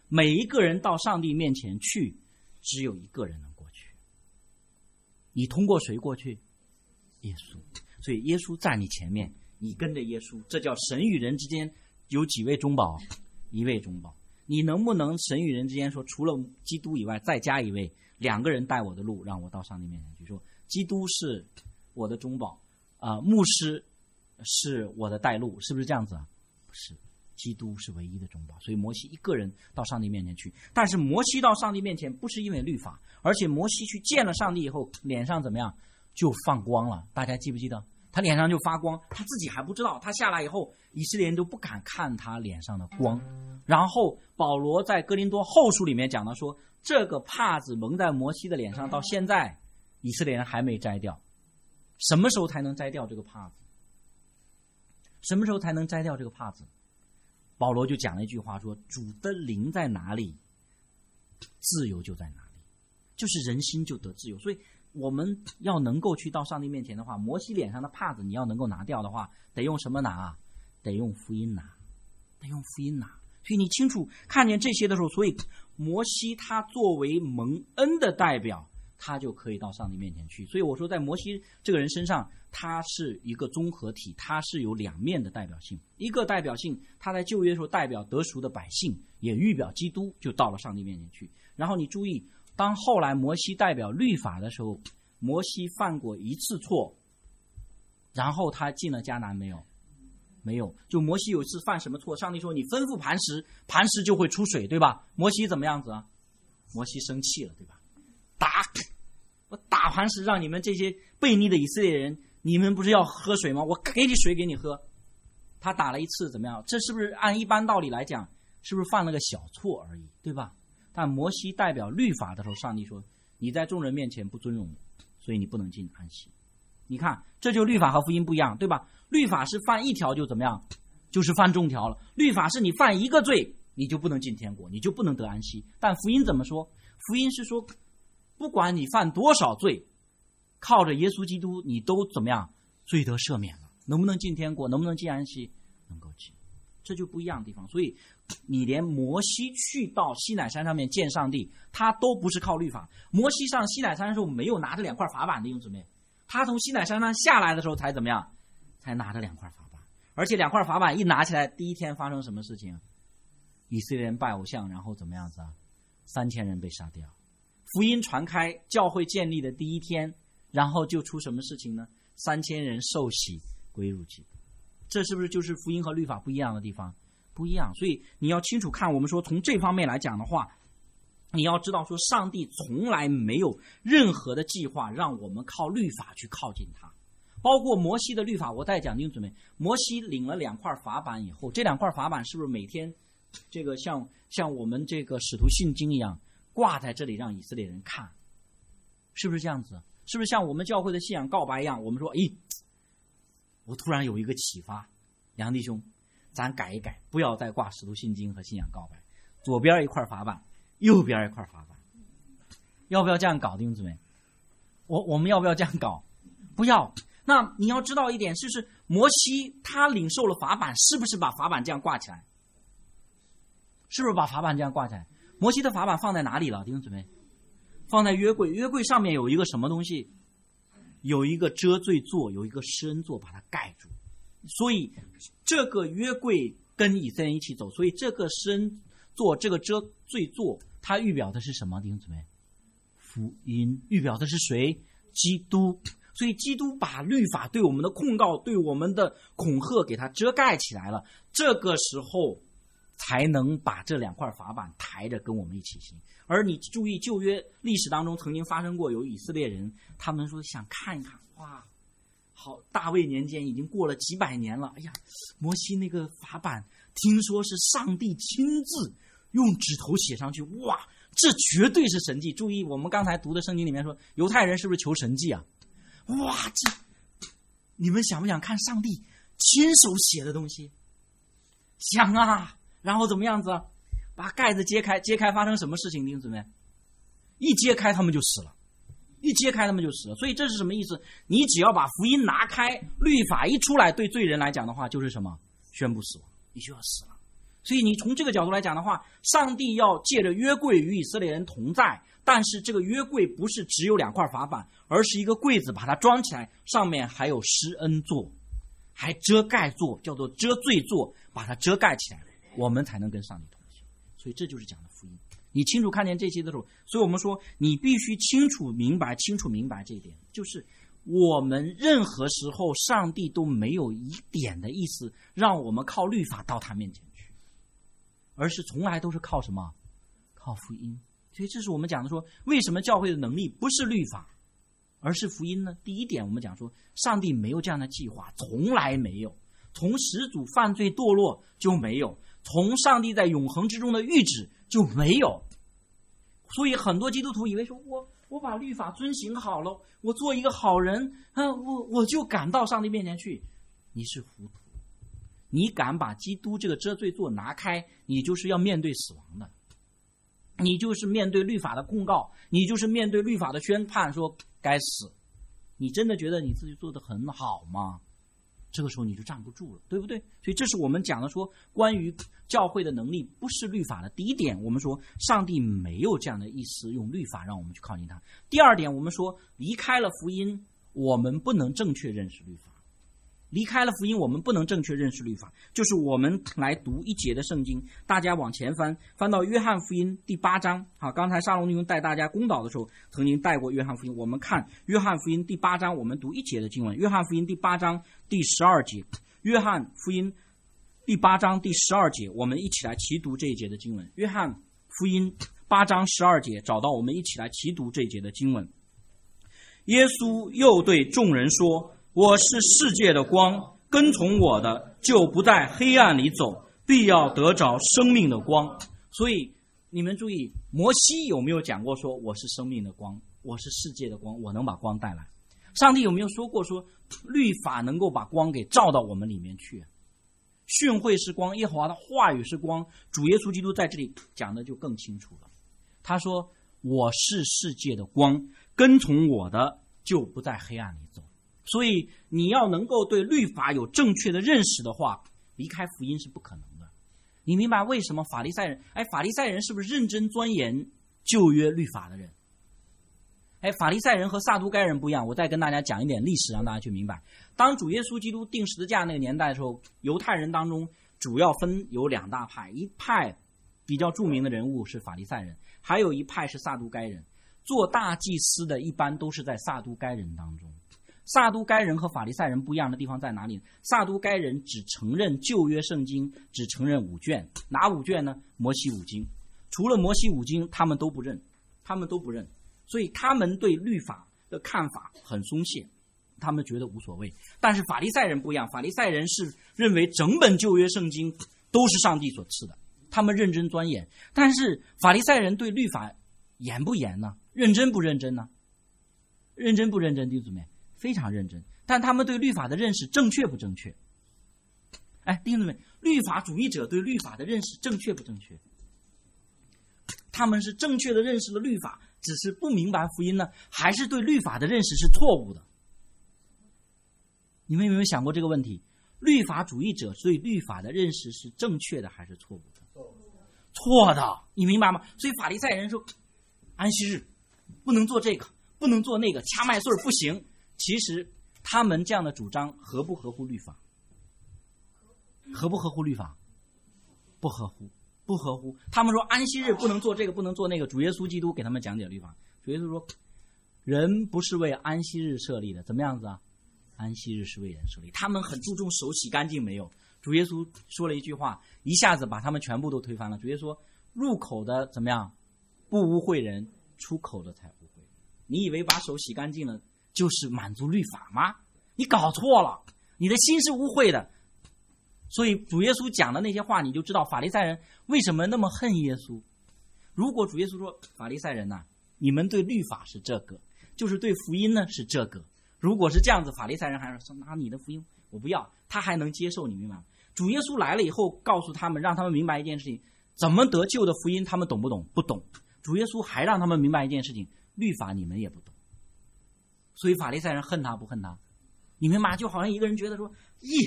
每一个人到上帝面前去，只有一个人能过去。你通过谁过去？耶稣。所以耶稣在你前面，你跟着耶稣，这叫神与人之间有几位中保？一位中保。你能不能神与人之间说，除了基督以外再加一位，两个人带我的路，让我到上帝面前去？说基督是我的中保，啊、呃，牧师是我的带路，是不是这样子啊？不是，基督是唯一的中保。所以摩西一个人到上帝面前去，但是摩西到上帝面前不是因为律法，而且摩西去见了上帝以后，脸上怎么样？就放光了。大家记不记得？他脸上就发光，他自己还不知道。他下来以后，以色列人都不敢看他脸上的光。然后保罗在哥林多后书里面讲到说，这个帕子蒙在摩西的脸上，到现在以色列人还没摘掉。什么时候才能摘掉这个帕子？什么时候才能摘掉这个帕子？保罗就讲了一句话说，主的灵在哪里，自由就在哪里，就是人心就得自由。所以我们要能够去到上帝面前的话，摩西脸上的帕子你要能够拿掉的话，得用什么拿啊？得用福音拿，得用福音拿。所以你清楚看见这些的时候，所以摩西他作为蒙恩的代表，他就可以到上帝面前去。所以我说在摩西这个人身上，他是一个综合体，他是有两面的代表性。一个代表性，他在旧约时候代表得赎的百姓，也预表基督就到了上帝面前去。然后你注意，当后来摩西代表律法的时候，摩西犯过一次错，然后他进了迦南没有？没有。就摩西有一次犯什么错？上帝说你吩咐磐石，磐石就会出水，对吧？摩西怎么样子啊？摩西生气了，对吧？打，我打磐石，让你们这些悖逆的以色列人，你们不是要喝水吗？我给你水给你喝。他打了一次怎么样？这是不是按一般道理来讲，是不是犯了个小错而已，对吧？但摩西代表律法的时候，上帝说你在众人面前不尊荣我，所以你不能进安息。你看，这就律法和福音不一样，对吧？律法是犯一条就怎么样，就是犯众条了。律法是你犯一个罪，你就不能进天国，你就不能得安息。但福音怎么说？福音是说，不管你犯多少罪，靠着耶稣基督，你都怎么样，罪得赦免了。能不能进天国？能不能进安息？能够进。这就不一样的地方。所以你连摩西去到西乃山上面见上帝，他都不是靠律法。摩西上西乃山的时候没有拿着两块法板的，兄姊妹，他从西乃山上下来的时候才怎么样？才拿着两块法板。而且两块法板一拿起来，第一天发生什么事情？以色列人拜偶像，然后怎么样子啊？三千人被杀掉。福音传开，教会建立的第一天，然后就出什么事情呢？三千人受洗归入基督。这是不是就是福音和律法不一样的地方？不一样。所以你要清楚看，我们说从这方面来讲的话，你要知道说上帝从来没有任何的计划让我们靠律法去靠近他。包括摩西的律法，我再讲清楚没？摩西领了两块法板以后，这两块法板是不是每天这个像像我们这个使徒信经一样挂在这里让以色列人看？是不是这样子？是不是像我们教会的信仰告白一样？我们说，咦，我突然有一个启发，梁弟兄，咱改一改，不要再挂使徒信经和信仰告白，左边一块法板，右边一块法板，要不要这样搞，弟兄姊妹？我我们要不要这样搞？不要。那你要知道一点，就是摩西他领受了法版，是不是把法版这样挂起来？是不是把法版这样挂起来？摩西的法版放在哪里了，弟兄姊妹？放在约柜，约柜上面有一个什么东西？有一个遮罪座，有一个施恩座把它盖住。所以这个约柜跟以色列人一起走，所以这个施恩座，这个遮罪座，它预表的是什么，弟兄姊妹？福音。预表的是谁？基督。所以基督把律法对我们的控告，对我们的恐吓给它遮盖起来了，这个时候才能把这两块法板抬着跟我们一起行。而你注意旧约历史当中曾经发生过有以色列人，他们说想看一看，哇，好，大卫年间已经过了几百年了，哎呀，摩西那个法板听说是上帝亲自用指头写上去，哇，这绝对是神迹。注意我们刚才读的圣经里面说，犹太人是不是求神迹啊？哇，这你们想不想看上帝亲手写的东西？想啊。然后怎么样子啊？把盖子揭开，揭开发生什么事情，弟兄姊妹？一揭开他们就死了，一揭开他们就死了。所以这是什么意思？你只要把福音拿开，律法一出来，对罪人来讲的话就是什么？宣布死亡，你就要死了。 所以你从这个角度来讲的话，上帝要借着约柜与以色列人同在，但是这个约柜不是只有两块法板，而是一个柜子，把它装起来，上面还有施恩座，还遮盖座，叫做遮罪座，把它遮盖起来，我们才能跟上帝同行。所以这就是讲的福音。你清楚看见这些的时候，所以我们说你必须清楚明白清楚明白这一点，就是我们任何时候上帝都没有一点的意思让我们靠律法到他面前去，而是从来都是靠什么？靠福音。所以这是我们讲的说，为什么教会的能力不是律法而是福音呢？第一点我们讲说，上帝没有这样的计划，从来没有，从始祖犯罪堕落就没有，从上帝在永恒之中的预旨就没有。所以很多基督徒以为说，我我把律法遵行好了，我做一个好人啊，我我就赶到上帝面前去。你是糊涂，你敢把基督这个遮罪座拿开，你就是要面对死亡的，你就是面对律法的控告，你就是面对律法的宣判，说该死。你真的觉得你自己做得很好吗？这个时候你就站不住了，对不对？所以这是我们讲的说，关于教会的能力不是律法的第一点，我们说上帝没有这样的意思用律法让我们去靠近他。第二点，我们说离开了福音，我们不能正确认识律法。离开了福音，我们不能正确认识律法。就是我们来读一节的圣经，大家往前翻，翻到约翰福音第八章。好，刚才沙龙弟兄带大家公导的时候，曾经带过约翰福音。我们看约翰福音第八章，我们读一节的经文。约翰福音第八章第十二节，约翰福音第八章第十二节，我们一起来齐读这一节的经文。约翰福音八章十二节，找到我们一起来齐读这一节的经文。耶稣又对众人说，我是世界的光，跟从我的就不在黑暗里走，必要得着生命的光。所以你们注意，摩西有没有讲过说我是生命的光，我是世界的光，我能把光带来？上帝有没有说过说律法能够把光给照到我们里面去？训诲是光，耶和华的话语是光，主耶稣基督在这里讲的就更清楚了。他说我是世界的光，跟从我的就不在黑暗里走。所以你要能够对律法有正确的认识的话，离开福音是不可能的。你明白为什么法利赛人，哎，法利赛人是不是认真钻研旧约律法的人？哎，法利赛人和撒都该人不一样，我再跟大家讲一点历史，让大家去明白。当主耶稣基督钉十字架那个年代的时候，犹太人当中主要分有两大派，一派比较著名的人物是法利赛人，还有一派是撒都该人。做大祭司的一般都是在撒都该人当中。撒都该人和法利赛人不一样的地方在哪里？撒都该人只承认旧约圣经，只承认五卷。哪五卷呢？摩西五经。除了摩西五经，他们都不认，他们都不认。所以他们对律法的看法很松懈，他们觉得无所谓。但是法利赛人不一样，法利赛人是认为整本旧约圣经都是上帝所赐的，他们认真钻研。但是法利赛人对律法严不严呢？认真不认真呢？认真不认真，弟兄姊妹？非常认真。但他们对律法的认识正确不正确？哎，弟兄姊妹，律法主义者对律法的认识正确不正确？他们是正确的认识了律法，只是不明白福音呢，还是对律法的认识是错误的？你们有没有想过这个问题？律法主义者对律法的认识是正确的还是错误的？错的，你明白吗？所以法利赛人说安息日不能做这个，不能做那个，掐麦穗不行。其实他们这样的主张合不合乎律法？合不合乎律法？不合乎，不合乎。他们说安息日不能做这个，不能做那个。主耶稣基督给他们讲解律法。主耶稣说，人不是为安息日设立的，怎么样子啊？安息日是为人设立。他们很注重手洗干净没有？主耶稣说了一句话，一下子把他们全部都推翻了。主耶稣说，入口的怎么样？不污秽人，出口的才污秽。你以为把手洗干净了就是满足律法吗？你搞错了，你的心是污秽的。所以主耶稣讲的那些话，你就知道法利赛人为什么那么恨耶稣。如果主耶稣说，法利赛人呐、啊，你们对律法是这个，就是对福音呢是这个。如果是这样子，法利赛人还说拿你的福音我不要，他还能接受，你明白吗？主耶稣来了以后告诉他们，让他们明白一件事情，怎么得救的福音他们懂不懂？不懂。主耶稣还让他们明白一件事情，律法你们也不懂。所以法利赛人恨他不恨他？你明白吗？就好像一个人觉得说，咦，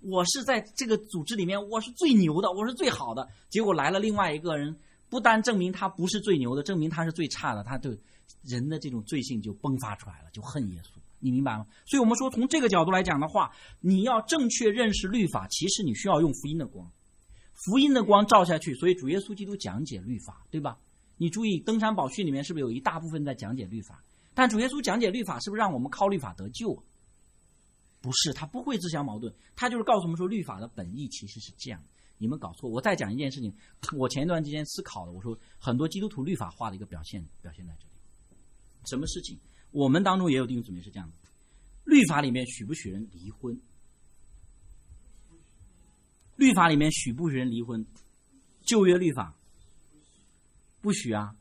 我是在这个组织里面我是最牛的，我是最好的，结果来了另外一个人，不单证明他不是最牛的，证明他是最差的，他对人的这种罪性就迸发出来了，就恨耶稣，你明白吗？所以我们说从这个角度来讲的话，你要正确认识律法，其实你需要用福音的光，福音的光照下去，所以主耶稣基督讲解律法，对吧？你注意登山宝训里面是不是有一大部分在讲解律法？但主耶稣讲解律法是不是让我们靠律法得救？不是，他不会自相矛盾，他就是告诉我们说律法的本意其实是这样。你们搞错。我再讲一件事情，我前一段时间思考的，我说很多基督徒律法化的一个表现表现在这里。什么事情？我们当中也有弟兄姊妹是这样的，律法里面许不许人离婚？律法里面许不许人离婚？旧约律法不许啊，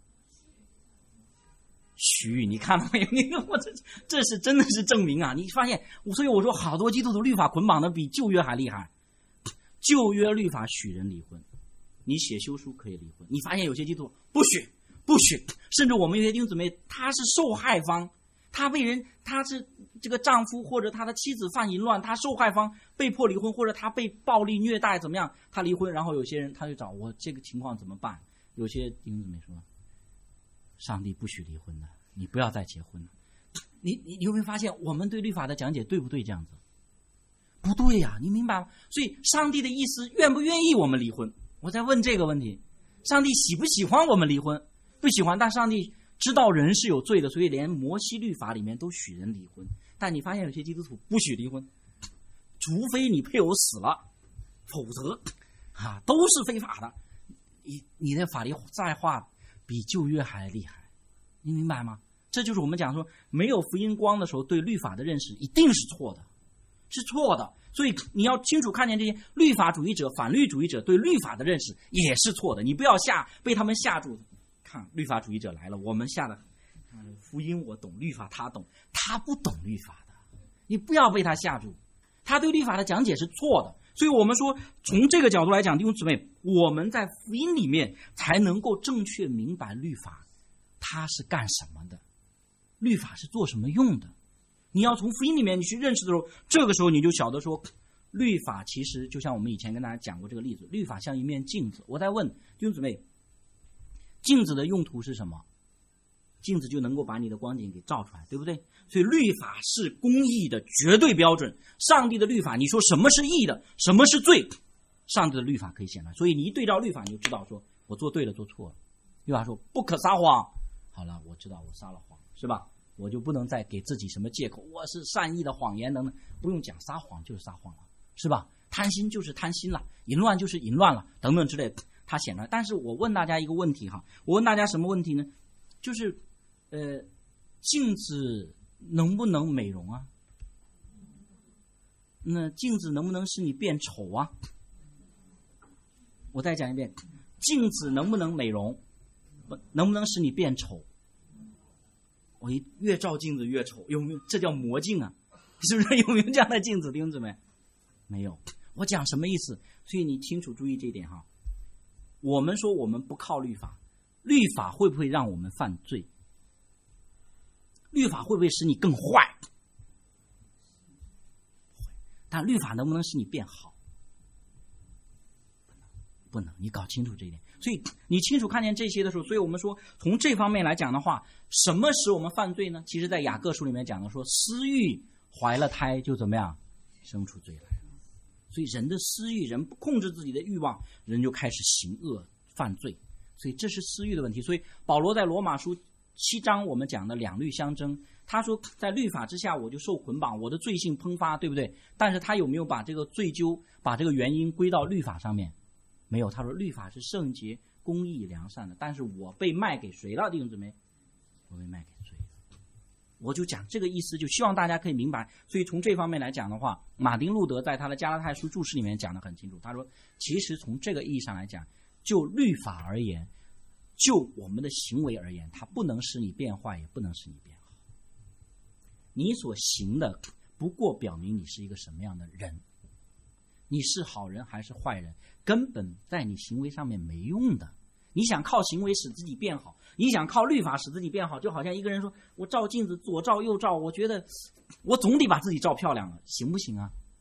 许，你看到没有？你我这这是真的是证明啊！你发现，所以我说好多基督徒律法捆绑的比旧约还厉害。旧约律法许人离婚，你写休书可以离婚。你发现有些基督徒不许不许，甚至我们有些弟兄姊妹他是受害方，他被人他是这个丈夫或者他的妻子犯淫乱，他受害方被迫离婚，或者他被暴力虐待怎么样，他离婚。然后有些人他就找我，这个情况怎么办？有些弟兄姊妹说，上帝不许离婚的，你不要再结婚了。你你你有没有发现我们对律法的讲解对不对？这样子不对呀、啊，你明白吗？所以上帝的意思愿不愿意我们离婚？我在问这个问题，上帝喜不喜欢我们离婚？不喜欢，但上帝知道人是有罪的，所以连摩西律法里面都许人离婚。但你发现有些基督徒不许离婚，除非你配偶死了，否则啊都是非法的。你你的法律再化比旧约还厉害，你明白吗？这就是我们讲说没有福音光的时候，对律法的认识一定是错的，是错的。所以你要清楚看见这些律法主义者、反律主义者对律法的认识也是错的，你不要吓被他们吓住。看律法主义者来了，我们吓得福音我懂，律法他懂，他不懂律法的，你不要被他吓住，他对律法的讲解是错的。所以我们说从这个角度来讲，弟兄姊妹，我们在福音里面才能够正确明白律法它是干什么的，律法是做什么用的。你要从福音里面你去认识的时候，这个时候你就晓得说律法其实就像我们以前跟大家讲过这个例子，律法像一面镜子。我在问弟兄姊妹，镜子的用途是什么？镜子就能够把你的光景给照出来，对不对？所以律法是公义的绝对标准。上帝的律法，你说什么是义的，什么是罪，上帝的律法可以显出。所以你一对照律法，你就知道说我做对了做错了。律法说不可撒谎，好了，我知道我撒了谎，是吧？我就不能再给自己什么借口，我是善意的谎言等等，不用讲，撒谎就是撒谎了，是吧？贪心就是贪心了，淫乱就是淫乱了，等等之类的，它显然。但是我问大家一个问题哈，我问大家什么问题呢？就是呃，镜子能不能美容啊？那镜子能不能使你变丑啊？我再讲一遍，镜子能不能美容？能不能使你变丑？我一越照镜子越丑，有没有？这叫魔镜啊，是不是？有没有这样的镜子，弟兄姊妹？没有。我讲什么意思？所以你清楚注意这一点哈。我们说我们不靠律法，律法会不会让我们犯罪？律法会不会使你更坏？但律法能不能使你变好？不能，不能。你搞清楚这一点。所以你清楚看见这些的时候，所以我们说从这方面来讲的话，什么使我们犯罪呢？其实在雅各书里面讲的说，私欲怀了胎就怎么样，生出罪来了。所以人的私欲，人不控制自己的欲望，人就开始行恶犯罪。所以这是私欲的问题。所以保罗在罗马书七章我们讲的两律相争，他说在律法之下我就受捆绑，我的罪性喷发，对不对？但是他有没有把这个罪究，把这个原因归到律法上面？没有。他说律法是圣洁、公义、良善的，但是我被卖给谁了？弟兄姊妹，我被卖给罪了。我就讲这个意思，就希望大家可以明白。所以从这方面来讲的话，马丁路德在他的加拉太书注释里面讲得很清楚，他说其实从这个意义上来讲，就律法而言，就我们的行为而言，它不能使你变坏，也不能使你变好。你所行的不过表明你是一个什么样的人，你是好人还是坏人，根本在你行为上面没用的。你想靠行为使自己变好，你想靠律法使自己变好，就好像一个人说我照镜子左照右照，我觉得我总得把自己照漂亮了，行不行啊？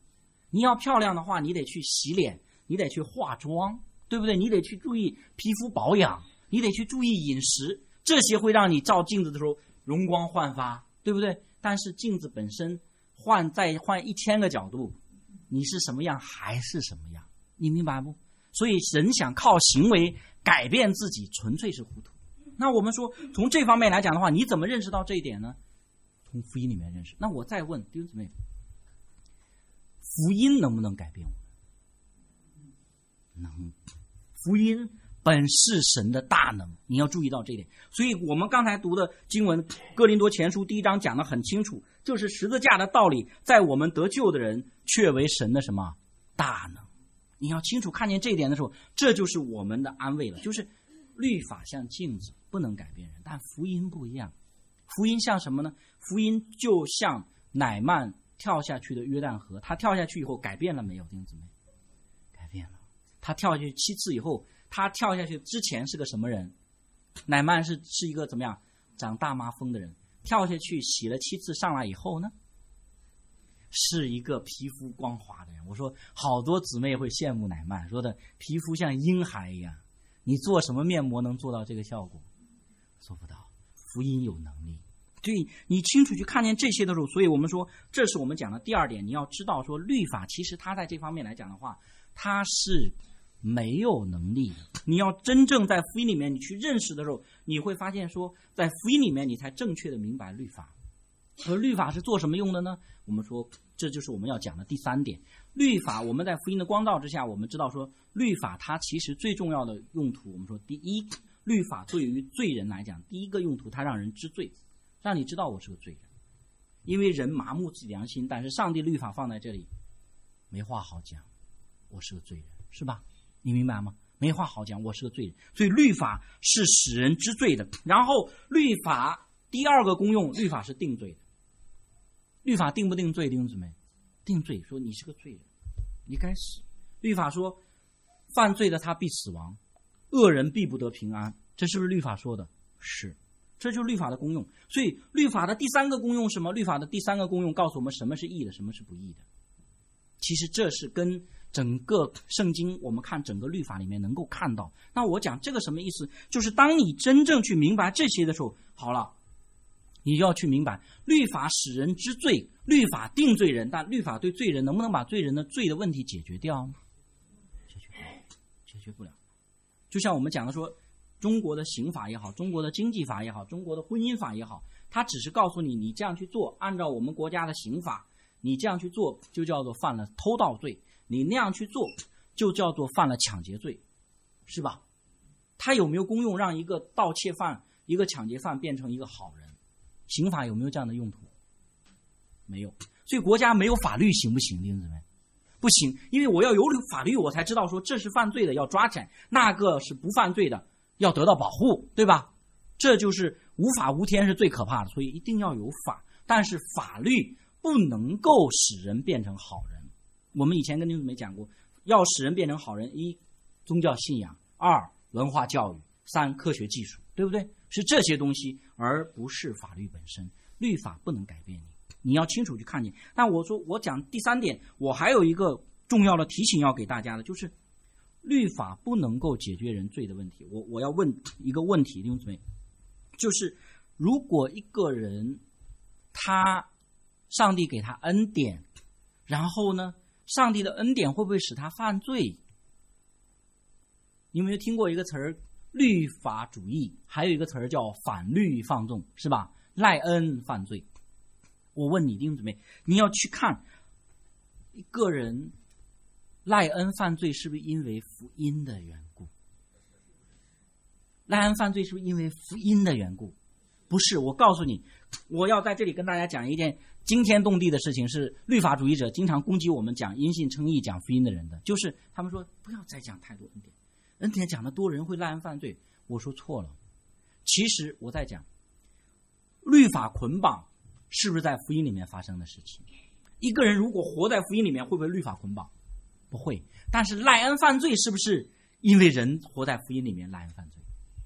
你要漂亮的话，你得去洗脸，你得去化妆，对不对？你得去注意皮肤保养，你得去注意饮食，这些会让你照镜子的时候容光焕发，对不对？但是镜子本身换再换一千个角度，你是什么样还是什么样，你明白不？所以人想靠行为改变自己，纯粹是糊涂。那我们说从这方面来讲的话，你怎么认识到这一点呢？从福音里面认识。那我再问弟兄姊妹，福音能不能改变我们？能。福音本是神的大能，你要注意到这一点。所以我们刚才读的经文哥林多前书第一章讲得很清楚，就是十字架的道理在我们得救的人却为神的什么大能。你要清楚看见这一点的时候，这就是我们的安慰了。就是律法像镜子，不能改变人，但福音不一样。福音像什么呢？福音就像乃曼跳下去的约旦河，他跳下去以后改变了没有？弟兄姊妹，改变了。他跳下去七次以后，他跳下去之前是个什么人？乃曼是是一个怎么样长大麻风的人，跳下去洗了七次上来以后呢，是一个皮肤光滑的人。我说好多姊妹会羡慕乃曼，说的皮肤像婴孩一样，你做什么面膜能做到这个效果？做不到。福音有能力，对，你清楚去看见这些的时候，所以我们说这是我们讲的第二点。你要知道说律法其实它在这方面来讲的话，它是没有能力的。你要真正在福音里面你去认识的时候，你会发现说在福音里面你才正确的明白律法。而律法是做什么用的呢？我们说这就是我们要讲的第三点。律法我们在福音的光照之下，我们知道说律法它其实最重要的用途，我们说第一，律法对于罪人来讲，第一个用途它让人知罪，让你知道我是个罪人。因为人麻木自己良心，但是上帝律法放在这里没话好讲，我是个罪人，是吧？你明白吗？没话好讲，我是个罪人。所以律法是使人知罪的。然后律法第二个功用，律法是定罪的。律法定不定罪？弟兄姊妹，定罪，说你是个罪人，你该死。律法说犯罪的他必死亡，恶人必不得平安，这是不是律法说的？是，这就是律法的功用。所以律法的第三个功用是什么？律法的第三个功用告诉我们什么是义的，什么是不义的。其实这是跟整个圣经我们看整个律法里面能够看到。那我讲这个什么意思？就是当你真正去明白这些的时候，好了，你就要去明白律法使人知罪，律法定罪人，但律法对罪人能不能把罪人的罪的问题解决掉呢？解决不了，解决不了。就像我们讲的说，中国的刑法也好，中国的经济法也好，中国的婚姻法也好，它只是告诉你，你这样去做，按照我们国家的刑法，你这样去做就叫做犯了偷盗罪，你那样去做就叫做犯了抢劫罪，是吧？它有没有功用让一个盗窃犯、一个抢劫犯变成一个好人？刑法有没有这样的用途？没有。所以国家没有法律行不行？弟兄姊妹，不行，因为我要有法律，我才知道说这是犯罪的要抓起来，那个是不犯罪的要得到保护，对吧？这就是无法无天是最可怕的，所以一定要有法。但是法律不能够使人变成好人。我们以前跟弟兄姊妹讲过，要使人变成好人，一宗教信仰，二文化教育，三科学技术，对不对？是这些东西，而不是法律本身。律法不能改变你，你要清楚去看见。但我说我讲第三点，我还有一个重要的提醒要给大家的，就是律法不能够解决人罪的问题。我我要问一个问题，弟兄姊妹，就是如果一个人他上帝给他恩典，然后呢，上帝的恩典会不会使他犯罪？你有没有听过一个词儿？律法主义，还有一个词儿叫反律放纵，是吧？赖恩犯罪。我问你弟兄姊妹，你要去看一个人赖恩犯罪是不是因为福音的缘故？赖恩犯罪是不是因为福音的缘故？不是。我告诉你，我要在这里跟大家讲一件惊天动地的事情，是律法主义者经常攻击我们讲因信称义、讲福音的人的，就是他们说不要再讲太多恩典，恩典讲的多人会赖恩犯罪。我说错了，其实我在讲律法捆绑是不是在福音里面发生的事情。一个人如果活在福音里面，会不会律法捆绑？不会。但是赖恩犯罪是不是因为人活在福音里面赖恩犯罪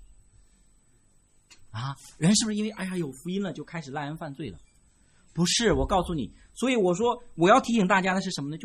啊？人是不是因为哎呀有福音了就开始赖恩犯罪了？不是。我告诉你，所以我说我要提醒大家的是什么呢？就是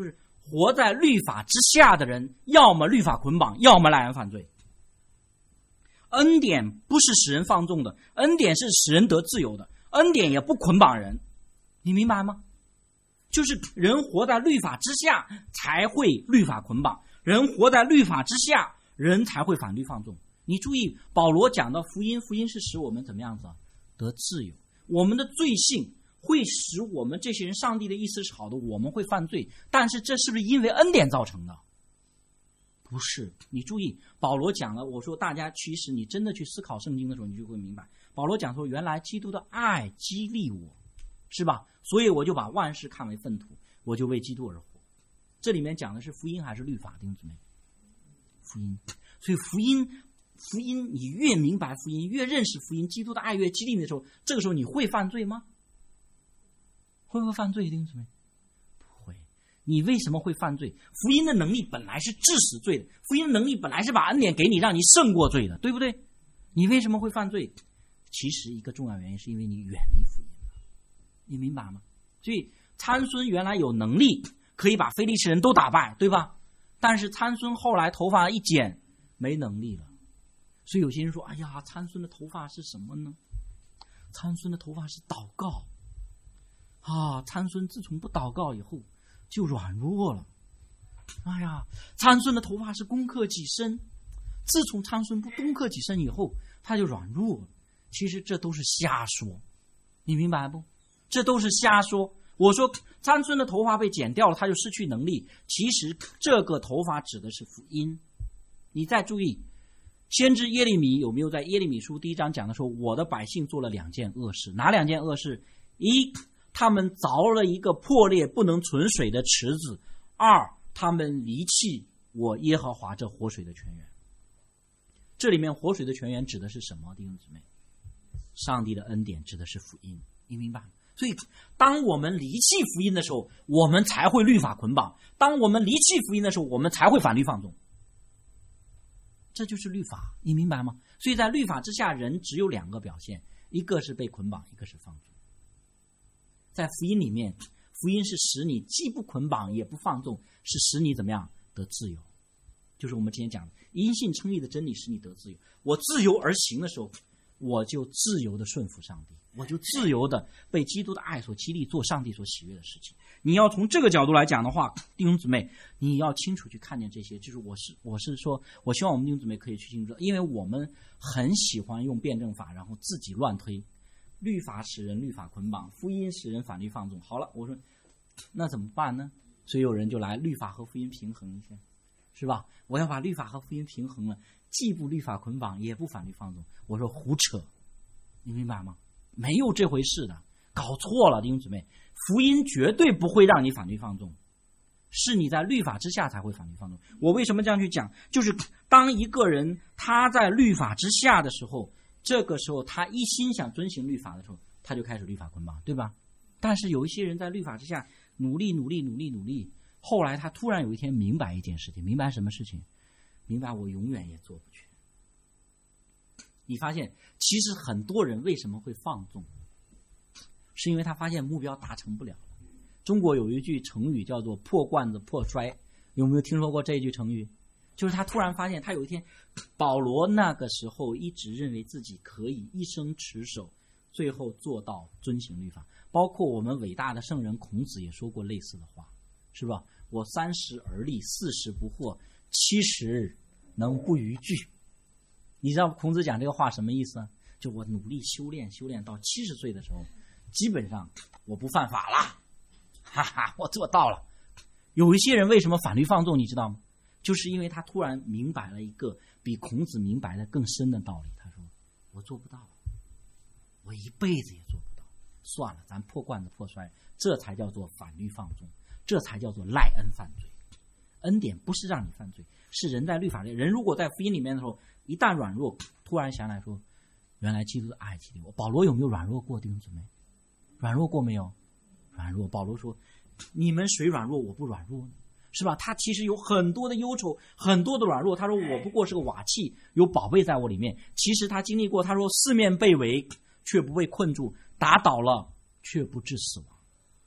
活在律法之下的人，要么律法捆绑，要么赖人犯罪。恩典不是使人放纵的，恩典是使人得自由的，恩典也不捆绑人，你明白吗？就是人活在律法之下才会律法捆绑，人活在律法之下人才会反律放纵。你注意保罗讲的福音，福音是使我们怎么样子得自由，我们的罪性会使我们这些人，上帝的意思是好的，我们会犯罪，但是这是不是因为恩典造成的？不是。你注意保罗讲了，我说大家其实你真的去思考圣经的时候，你就会明白，保罗讲说原来基督的爱激励我，是吧？所以我就把万事看为粪土，我就为基督而活。这里面讲的是福音还是律法？弟兄姊妹，福音。所以福音福音你越明白福音，越认识福音，基督的爱越激励你的时候，这个时候你会犯罪吗？会不会犯罪？弟兄姊妹，不会。你为什么会犯罪？福音的能力本来是治死罪的，福音的能力本来是把恩典给你，让你胜过罪的，对不对？你为什么会犯罪？其实一个重要原因是因为你远离福音了，你明白吗？所以参孙原来有能力可以把非利士人都打败，对吧？但是参孙后来头发一剪，没能力了。所以有些人说，哎呀，参孙的头发是什么呢？参孙的头发是祷告啊！参孙自从不祷告以后就软弱了。哎呀，参孙的头发是攻克己身，自从参孙不攻克己身以后他就软弱了。其实这都是瞎说，你明白不？这都是瞎说。我说参孙的头发被剪掉了，他就失去能力，其实这个头发指的是福音。你再注意先知耶利米有没有在耶利米书第一章讲的说，我的百姓做了两件恶事。哪两件恶事？一，他们凿了一个破裂不能存水的池子；二，他们离弃我耶和华这活水的泉源。这里面活水的泉源指的是什么？弟兄姊妹，上帝的恩典指的是福音，你明白吗？所以当我们离弃福音的时候，我们才会律法捆绑；当我们离弃福音的时候，我们才会反律放纵。这就是律法，你明白吗？所以在律法之下，人只有两个表现，一个是被捆绑，一个是放纵。在福音里面，福音是使你既不捆绑也不放纵，是使你怎么样得自由。就是我们之前讲的因信称义的真理使你得自由。我自由而行的时候，我就自由的顺服上帝，我就自由的被基督的爱所激励，做上帝所喜悦的事情。你要从这个角度来讲的话，弟兄姊妹，你要清楚去看见这些。就是我是我是说，我希望我们弟兄姊妹可以去清楚，因为我们很喜欢用辩证法，然后自己乱推。律法使人律法捆绑，福音使人反律放纵。好了，我说那怎么办呢？所以有人就来律法和福音平衡一下，是吧？我要把律法和福音平衡了，既不律法捆绑，也不反律放纵。我说胡扯，你明白吗？没有这回事的，搞错了，弟兄姊妹。福音绝对不会让你反律放纵，是你在律法之下才会反律放纵。我为什么这样去讲？就是当一个人他在律法之下的时候，这个时候他一心想遵行律法的时候，他就开始律法捆绑，对吧？但是有一些人在律法之下努力努力努力努力，后来他突然有一天明白一件事情，明白什么事情？明白我永远也做不全。你发现其实很多人为什么会放纵，是因为他发现目标达成不了。中国有一句成语叫做破罐子破摔，有没有听说过这一句成语？就是他突然发现他有一天，保罗那个时候一直认为自己可以一生持守，最后做到遵行律法。包括我们伟大的圣人孔子也说过类似的话，是吧？我三十而立，四十不惑，七十能不逾矩。你知道孔子讲这个话什么意思呢？就我努力修炼修炼到七十岁的时候，基本上我不犯法了，哈哈，我做到了。有一些人为什么反律放纵，你知道吗？就是因为他突然明白了一个比孔子明白的更深的道理。他说我做不到，我一辈子也做不到，算了，咱破罐子破摔，这才叫做反律放纵，这才叫做赖恩犯罪。恩典不是让你犯罪，是人在律法里，人如果在福音里面的时候一旦软弱，突然想来说原来基督的爱激励我。保罗有没有软弱过？弟兄姊妹，软弱过没有？软弱。保罗说你们谁软弱我不软弱呢？是吧？他其实有很多的忧愁，很多的软弱。他说我不过是个瓦器，有宝贝在我里面。其实他经历过，他说四面被围却不被困住，打倒了却不致死亡。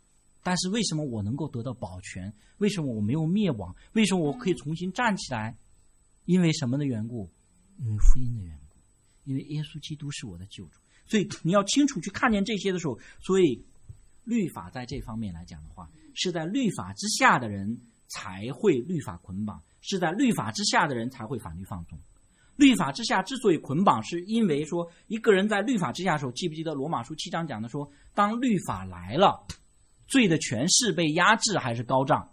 但是为什么我能够得到保全？为什么我没有灭亡？为什么我可以重新站起来？因为什么的缘故？因为福音的缘故，因为耶稣基督是我的救主。所以你要清楚去看见这些的时候，所以律法在这方面来讲的话，是在律法之下的人才会律法捆绑，是在律法之下的人才会反律放纵。律法之下之所以捆绑，是因为说一个人在律法之下的时候，记不记得罗马书七章讲的说，当律法来了，罪的权势被压制还是高涨？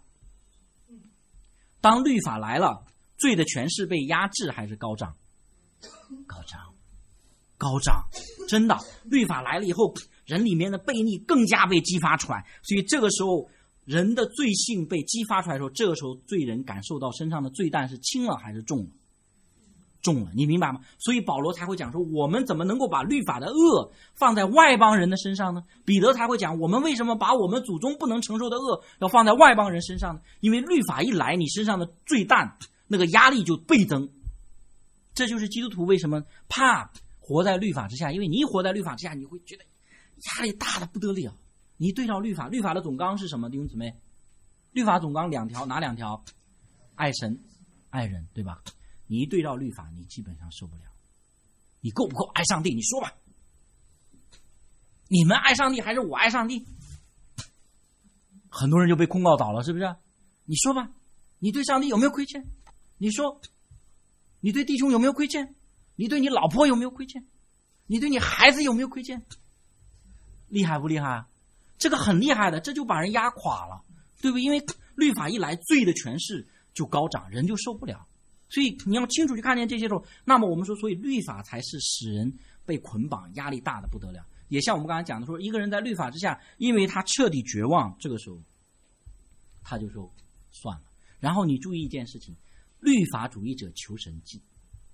当律法来了，罪的权势被压制还是高涨？高涨，高涨，真的，律法来了以后，人里面的悖逆更加被激发出来，所以这个时候人的罪性被激发出来的时候，这个时候罪人感受到身上的罪担是轻了还是重了？重了，你明白吗？所以保罗才会讲说，我们怎么能够把律法的恶放在外邦人的身上呢？彼得才会讲，我们为什么把我们祖宗不能承受的恶要放在外邦人身上呢？因为律法一来，你身上的罪担那个压力就倍增。这就是基督徒为什么怕活在律法之下，因为你一活在律法之下，你会觉得压力大的不得了。你对照律法，律法的总纲是什么？弟兄姊妹，律法总纲两条，哪两条？爱神爱人，对吧？你一对照律法，你基本上受不了。你够不够爱上帝？你说吧。你们爱上帝还是我爱上帝？很多人就被控告倒了，是不是？你说吧，你对上帝有没有亏欠？你说，你对弟兄有没有亏欠？你对你老婆有没有亏欠？你对你孩子有没有亏欠？厉害不厉害？这个很厉害的，这就把人压垮了，对不对？因为律法一来，罪的权势就高涨，人就受不了。所以你要清楚去看见这些时候，那么我们说，所以律法才是使人被捆绑、压力大的不得了。也像我们刚才讲的说，一个人在律法之下，因为他彻底绝望，这个时候他就说算了。然后你注意一件事情，律法主义者求神迹，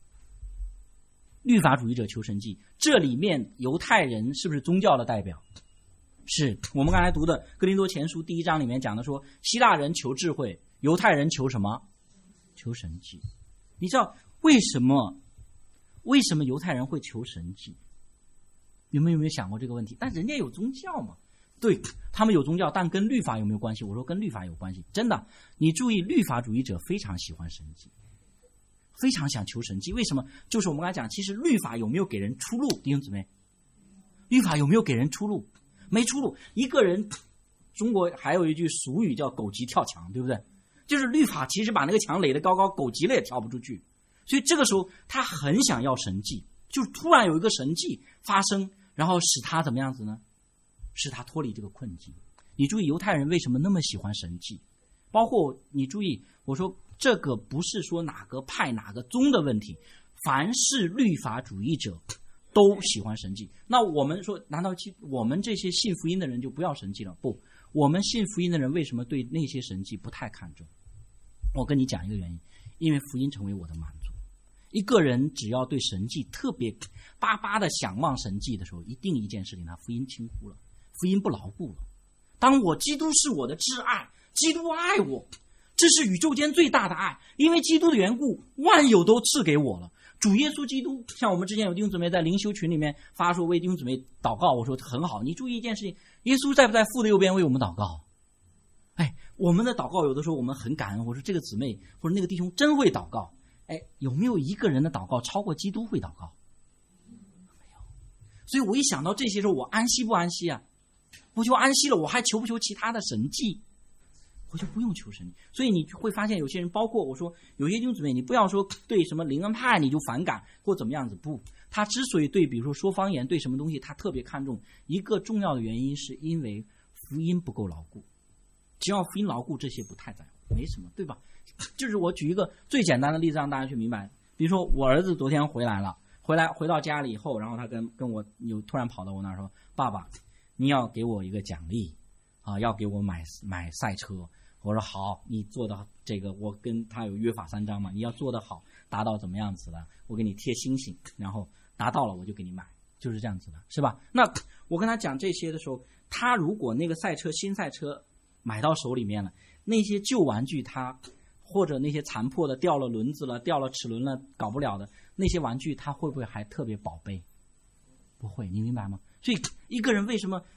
律法主义者求神迹，这里面犹太人是不是宗教的代表？是我们刚才读的哥林多前书第一章里面讲的说，希腊人求智慧，犹太人求什么？求神迹。你知道为什么为什么犹太人会求神迹？你们有没有想过这个问题？但人家有宗教嘛，对，他们有宗教，但跟律法有没有关系？我说跟律法有关系，真的。你注意，律法主义者非常喜欢神迹，非常想求神迹。为什么？就是我们刚才讲，其实律法有没有给人出路？弟兄姊妹，律法有没有给人出路？没出路。一个人，中国还有一句俗语叫狗急跳墙，对不对？就是律法其实把那个墙垒得高高，狗急了也跳不出去。所以这个时候他很想要神迹，就是突然有一个神迹发生，然后使他怎么样子呢？使他脱离这个困境。你注意犹太人为什么那么喜欢神迹，包括你注意我说这个不是说哪个派哪个宗的问题，凡是律法主义者都喜欢神迹。那我们说难道我们这些信福音的人就不要神迹了？不，我们信福音的人为什么对那些神迹不太看重？我跟你讲一个原因，因为福音成为我的满足。一个人只要对神迹特别巴巴的想望神迹的时候，一定一件事情，他福音轻忽了，福音不牢固了。当我基督是我的挚爱，基督爱我，这是宇宙间最大的爱，因为基督的缘故，万有都赐给我了。主耶稣基督，像我们之前有弟兄姊妹在灵修群里面发说为弟兄姊妹祷告，我说很好。你注意一件事情，耶稣在不在父的右边为我们祷告？哎，我们的祷告有的时候我们很感恩，我说这个姊妹或者那个弟兄真会祷告。哎，有没有一个人的祷告超过基督会祷告？没有。所以我一想到这些时候，我安息不安息啊？我就安息了，我还求不求其他的神迹？我就不用求神迹。所以你会发现有些人，包括我说有些弟兄姊妹，你不要说对什么灵恩派你就反感或怎么样子，不，他之所以对比如说说方言对什么东西他特别看重，一个重要的原因是因为福音不够牢固。只要福音牢固，这些不太在乎，没什么，对吧？就是我举一个最简单的例子让大家去明白，比如说我儿子昨天回来了，回来回到家里以后，然后他跟跟我有突然跑到我那儿说，爸爸你要给我一个奖励啊，要给我买买赛车。我说好，你做的这个，我跟他有约法三章嘛，你要做得好，达到怎么样子的，我给你贴星星，然后达到了我就给你买，就是这样子的，是吧？那我跟他讲这些的时候，他如果那个赛车新赛车买到手里面了，那些旧玩具他或者那些残破的掉了轮子了掉了齿轮了搞不了的那些玩具，他会不会还特别宝贝？不会，你明白吗？所以一个人为什么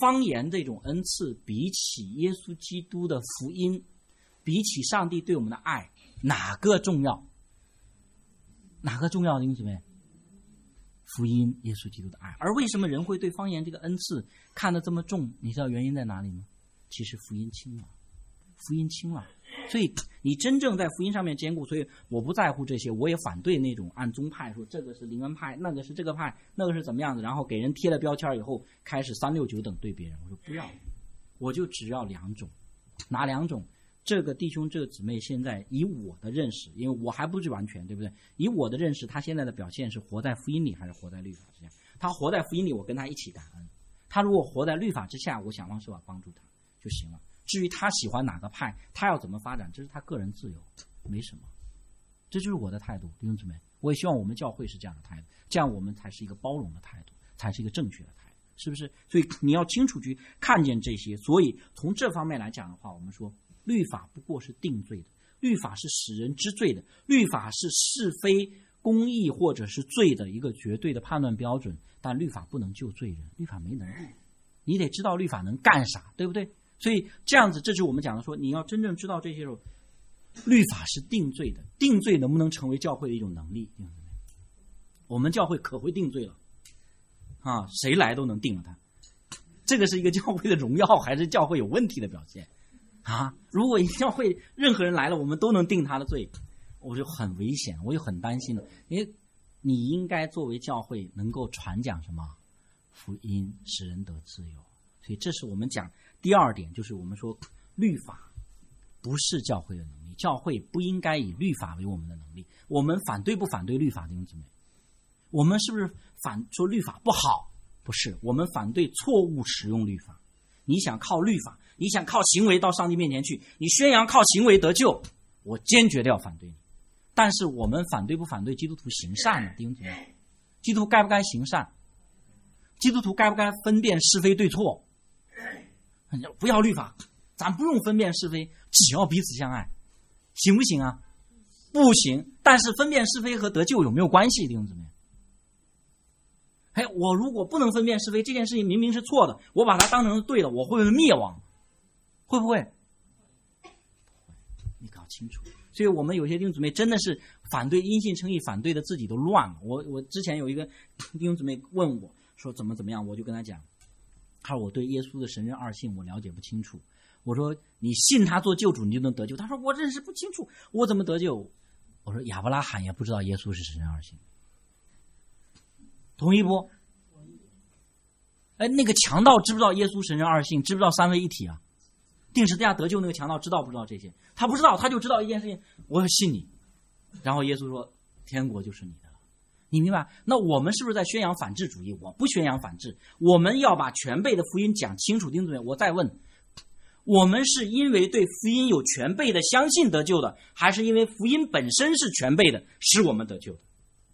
方言这种恩赐，比起耶稣基督的福音，比起上帝对我们的爱，哪个重要？哪个重要？弟兄姊妹，福音，耶稣基督的爱。而为什么人会对方言这个恩赐看得这么重？你知道原因在哪里吗？其实福音轻了，福音轻了。所以你真正在福音上面坚固，所以我不在乎这些，我也反对那种按宗派说这个是灵恩派，那个是这个派，那个是怎么样子，然后给人贴了标签以后开始三六九等对别人。我说不要，我就只要两种。哪两种？这个弟兄这个姊妹现在以我的认识，因为我还不是完全，对不对？以我的认识，他现在的表现是活在福音里还是活在律法之下？他活在福音里，我跟他一起感恩；他如果活在律法之下，我想方设法帮助他就行了。至于他喜欢哪个派，他要怎么发展，这是他个人自由，没什么。这就是我的态度，弟兄姊妹。我也希望我们教会是这样的态度，这样我们才是一个包容的态度，才是一个正确的态度，是不是？所以你要清楚去看见这些。所以从这方面来讲的话，我们说律法不过是定罪的，律法是使人知罪的，律法是是非公义或者是罪的一个绝对的判断标准，但律法不能救罪人，律法没能力，你得知道律法能干啥，对不对？所以这样子，这就是我们讲的说，你要真正知道这些时候，律法是定罪的，定罪能不能成为教会的一种能力？我们教会可会定罪了啊，谁来都能定了他。这个是一个教会的荣耀，还是教会有问题的表现啊？如果教会任何人来了，我们都能定他的罪，我就很危险，我就很担心了。因为你应该作为教会能够传讲什么福音，使人得自由。所以这是我们讲第二点，就是我们说律法不是教会的能力，教会不应该以律法为我们的能力。我们反对不反对律法，弟兄姊妹？我们是不是反说律法不好？不是，我们反对错误使用律法。你想靠律法，你想靠行为到上帝面前去，你宣扬靠行为得救，我坚决的要反对你。但是我们反对不反对基督徒行善呢？弟兄姊妹，基督徒该不该行善？基督徒该不该分辨是非对错？不要律法，咱不用分辨是非，只要彼此相爱，行不行啊？不行。但是分辨是非和得救有没有关系，弟兄姊妹？哎，我如果不能分辨是非，这件事情明明是错的，我把它当成是对的，我会不会灭亡？会不会？你搞清楚。所以我们有些弟兄姊妹真的是反对因信称义，反对的自己都乱了。我我之前有一个弟兄姊妹问我说怎么怎么样，我就跟他讲，他说我对耶稣的神人二性我了解不清楚。我说你信他做救主你就能得救。他说我认识不清楚，我怎么得救？我说亚伯拉罕也不知道耶稣是神人二性，同意不？哎，那个强盗知不知道耶稣神人二性，知不知道三位一体啊？定十字架得救那个强盗知道不知道这些？他不知道，他就知道一件事情，我要信你。然后耶稣说天国就是你的了，你明白？那我们是不是在宣扬反智主义？我不宣扬反智，我们要把全备的福音讲清楚。弟兄姊妹，我再问，我们是因为对福音有全备的相信得救的，还是因为福音本身是全备的使我们得救的？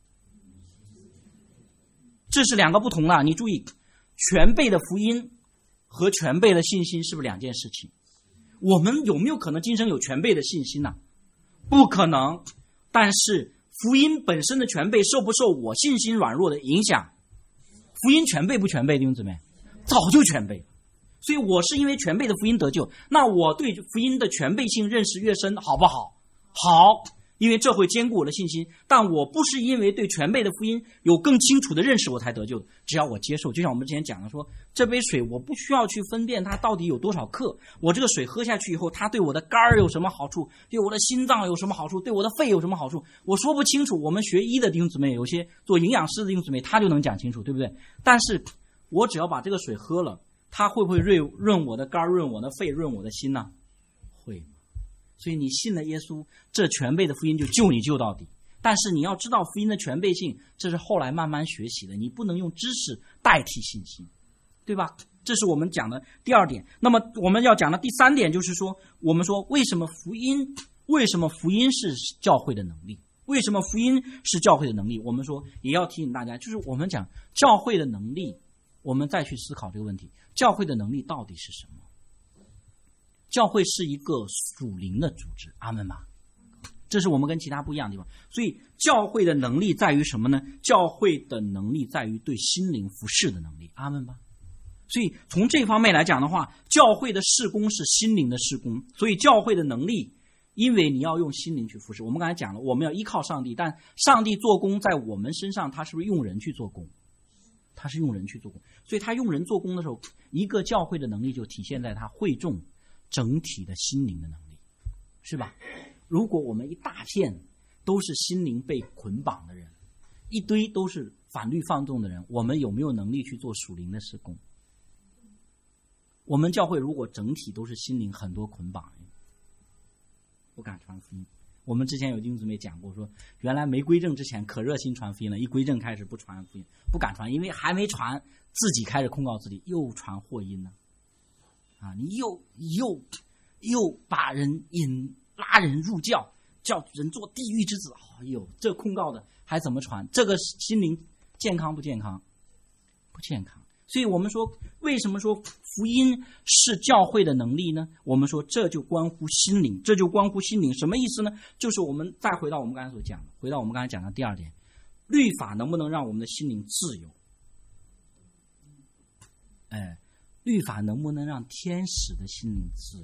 这是两个不同的，你注意，全备的福音和全备的信心是不是两件事情？我们有没有可能今生有全备的信心呢？不可能。但是福音本身的全备受不受我信心软弱的影响？福音全备不全备，弟兄姊妹？早就全备了。所以我是因为全备的福音得救，那我对福音的全备性认识越深，好不好？好，因为这会兼顾我的信心。但我不是因为对全备的福音有更清楚的认识我才得救的，只要我接受。就像我们之前讲的说，这杯水我不需要去分辨它到底有多少克，我这个水喝下去以后，它对我的肝有什么好处，对我的心脏有什么好处，对我的肺有什么好处，我说不清楚。我们学医的弟兄姊妹，有些做营养师的弟兄姊妹，他就能讲清楚，对不对？但是我只要把这个水喝了，它会不会润润我的肝、润我的肺、润我的心呢？会。所以你信了耶稣，这全备的福音就救你救到底。但是你要知道福音的全备性，这是后来慢慢学习的，你不能用知识代替信心，对吧？这是我们讲的第二点。那么我们要讲的第三点就是说，我们说为什么福音为什么福音是教会的能力？为什么福音是教会的能力？我们说也要提醒大家，就是我们讲教会的能力，我们再去思考这个问题，教会的能力到底是什么？教会是一个属灵的组织，阿们吧。这是我们跟其他不一样的地方。所以教会的能力在于什么呢？教会的能力在于对心灵服侍的能力，阿们吧。 所以从这方面来讲的话，教会的事工是心灵的事工，所以教会的能力，因为你要用心灵去服侍。我们刚才讲了，我们要依靠上帝，但上帝做工在我们身上，他是不是用人去做工？他是用人去做工，所以他用人做工的时候，一个教会的能力就体现在他会众整体的心灵的能力，是吧？如果我们一大片都是心灵被捆绑的人，一堆都是反律放纵的人，我们有没有能力去做属灵的事工？我们教会如果整体都是心灵很多捆绑，不敢传福音。我们之前有弟兄姊妹讲过，说原来没归正之前可热心传福音了，一归正开始不传福音，不敢传，因为还没传，自己开始控告自己，又传祸音呢。啊，你又又又把人引拉人入教，叫人做地狱之子。哎呦，这控告的还怎么传？这个心灵健康不健康？不健康。所以我们说，为什么说福音是教会的能力呢？我们说这就关乎心灵，这就关乎心灵。什么意思呢？就是我们再回到我们刚才所讲的，回到我们刚才讲的第二点，律法能不能让我们的心灵自由？哎，律法能不能让天使的心灵自由？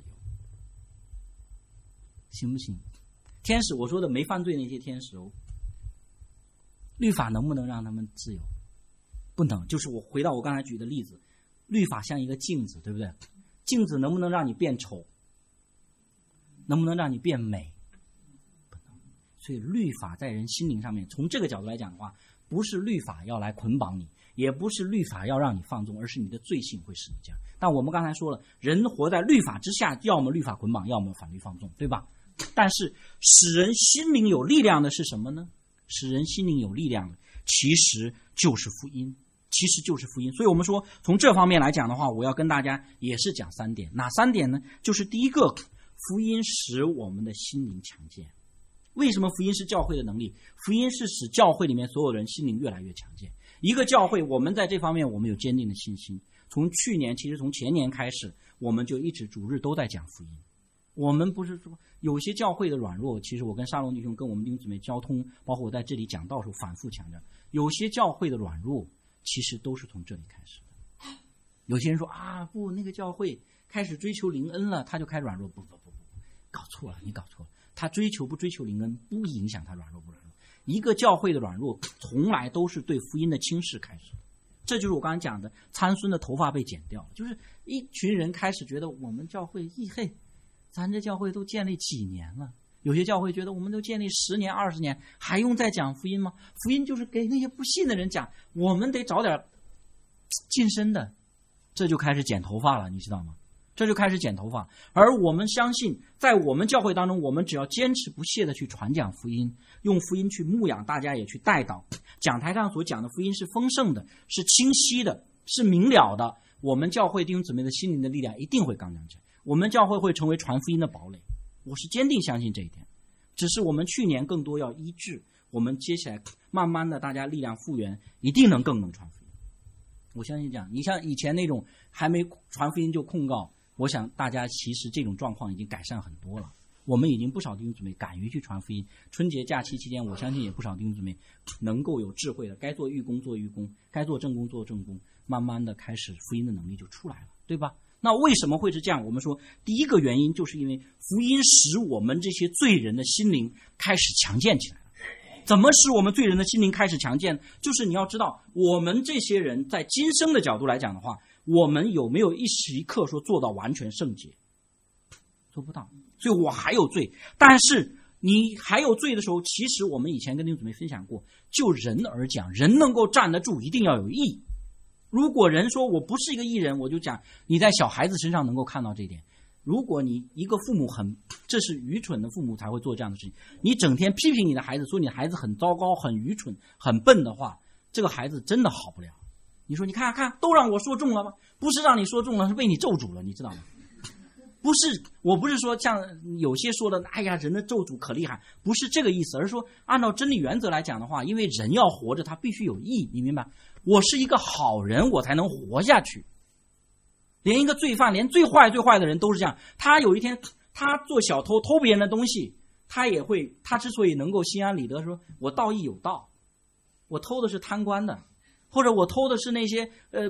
行不行？天使，我说的没犯罪那些天使哦，律法能不能让他们自由？不能。就是我回到我刚才举的例子，律法像一个镜子，对不对？镜子能不能让你变丑？能不能让你变美？不能。所以律法在人心灵上面，从这个角度来讲的话，不是律法要来捆绑你，也不是律法要让你放纵，而是你的罪性会使你这样。但我们刚才说了，人活在律法之下，要么律法捆绑，要么反律放纵，对吧？但是使人心灵有力量的是什么呢？使人心灵有力量的其实就是福音，其实就是福音。所以我们说从这方面来讲的话，我要跟大家也是讲三点。哪三点呢？就是第一个，福音使我们的心灵强健。为什么福音是教会的能力？福音是使教会里面所有人心灵越来越强健。一个教会，我们在这方面我们有坚定的信心。从去年，其实从前年开始，我们就一直主日都在讲福音。我们不是说有些教会的软弱，其实我跟沙龙弟兄跟我们弟兄姊妹交通，包括我在这里讲道时候反复强调，有些教会的软弱其实都是从这里开始的。有些人说啊，不，那个教会开始追求灵恩了，他就开始软弱。不不不不，搞错了，你搞错了。他追求不追求灵恩，不影响他软弱不软弱。一个教会的软弱，从来都是对福音的轻视开始的。这就是我刚才讲的，参孙的头发被剪掉了，就是一群人开始觉得我们教会，咦嘿，咱这教会都建立几年了。有些教会觉得我们都建立十年二十年，还用再讲福音吗？福音就是给那些不信的人讲，我们得找点近身的。这就开始剪头发了，你知道吗？这就开始剪头发。而我们相信，在我们教会当中，我们只要坚持不懈的去传讲福音，用福音去牧养大家，也去带导。讲台上所讲的福音是丰盛的，是清晰的，是明了的。我们教会弟兄姊妹的心灵的力量一定会刚强起来，我们教会会成为传福音的堡垒。我是坚定相信这一点。只是我们去年更多要医治，我们接下来慢慢的大家力量复原，一定能更能传福音。我相信这样，你像以前那种还没传福音就控告，我想大家其实这种状况已经改善很多了。我们已经不少弟兄姊妹敢于去传福音。春节假期期间，我相信也不少弟兄姊妹能够有智慧的，该做预工做预工，该做正工做正工，慢慢的开始福音的能力就出来了，对吧？那为什么会是这样？我们说第一个原因就是因为福音使我们这些罪人的心灵开始强健起来了。怎么使我们罪人的心灵开始强健？就是你要知道，我们这些人在今生的角度来讲的话，我们有没有一时一刻说做到完全圣洁？做不到。所以我还有罪。但是你还有罪的时候，其实我们以前跟弟兄姊妹分享过，就人而讲，人能够站得住，一定要有义。如果人说我不是一个义人，我就讲你在小孩子身上能够看到这一点。如果你一个父母很，这是愚蠢的父母才会做这样的事情，你整天批评你的孩子，说你的孩子很糟糕很愚蠢很笨的话，这个孩子真的好不了。你说你看看都让我说中了吗？不是让你说中了，是被你咒诅了，你知道吗？不是，我不是说像有些说的哎呀人的咒诅可厉害，不是这个意思，而是说按照真理原则来讲的话，因为人要活着他必须有义，你明白？我是一个好人我才能活下去。连一个罪犯，连最坏最坏的人都是这样，他有一天他做小偷偷别人的东西，他也会，他之所以能够心安理得，说我道义有道，我偷的是贪官的，或者我偷的是那些呃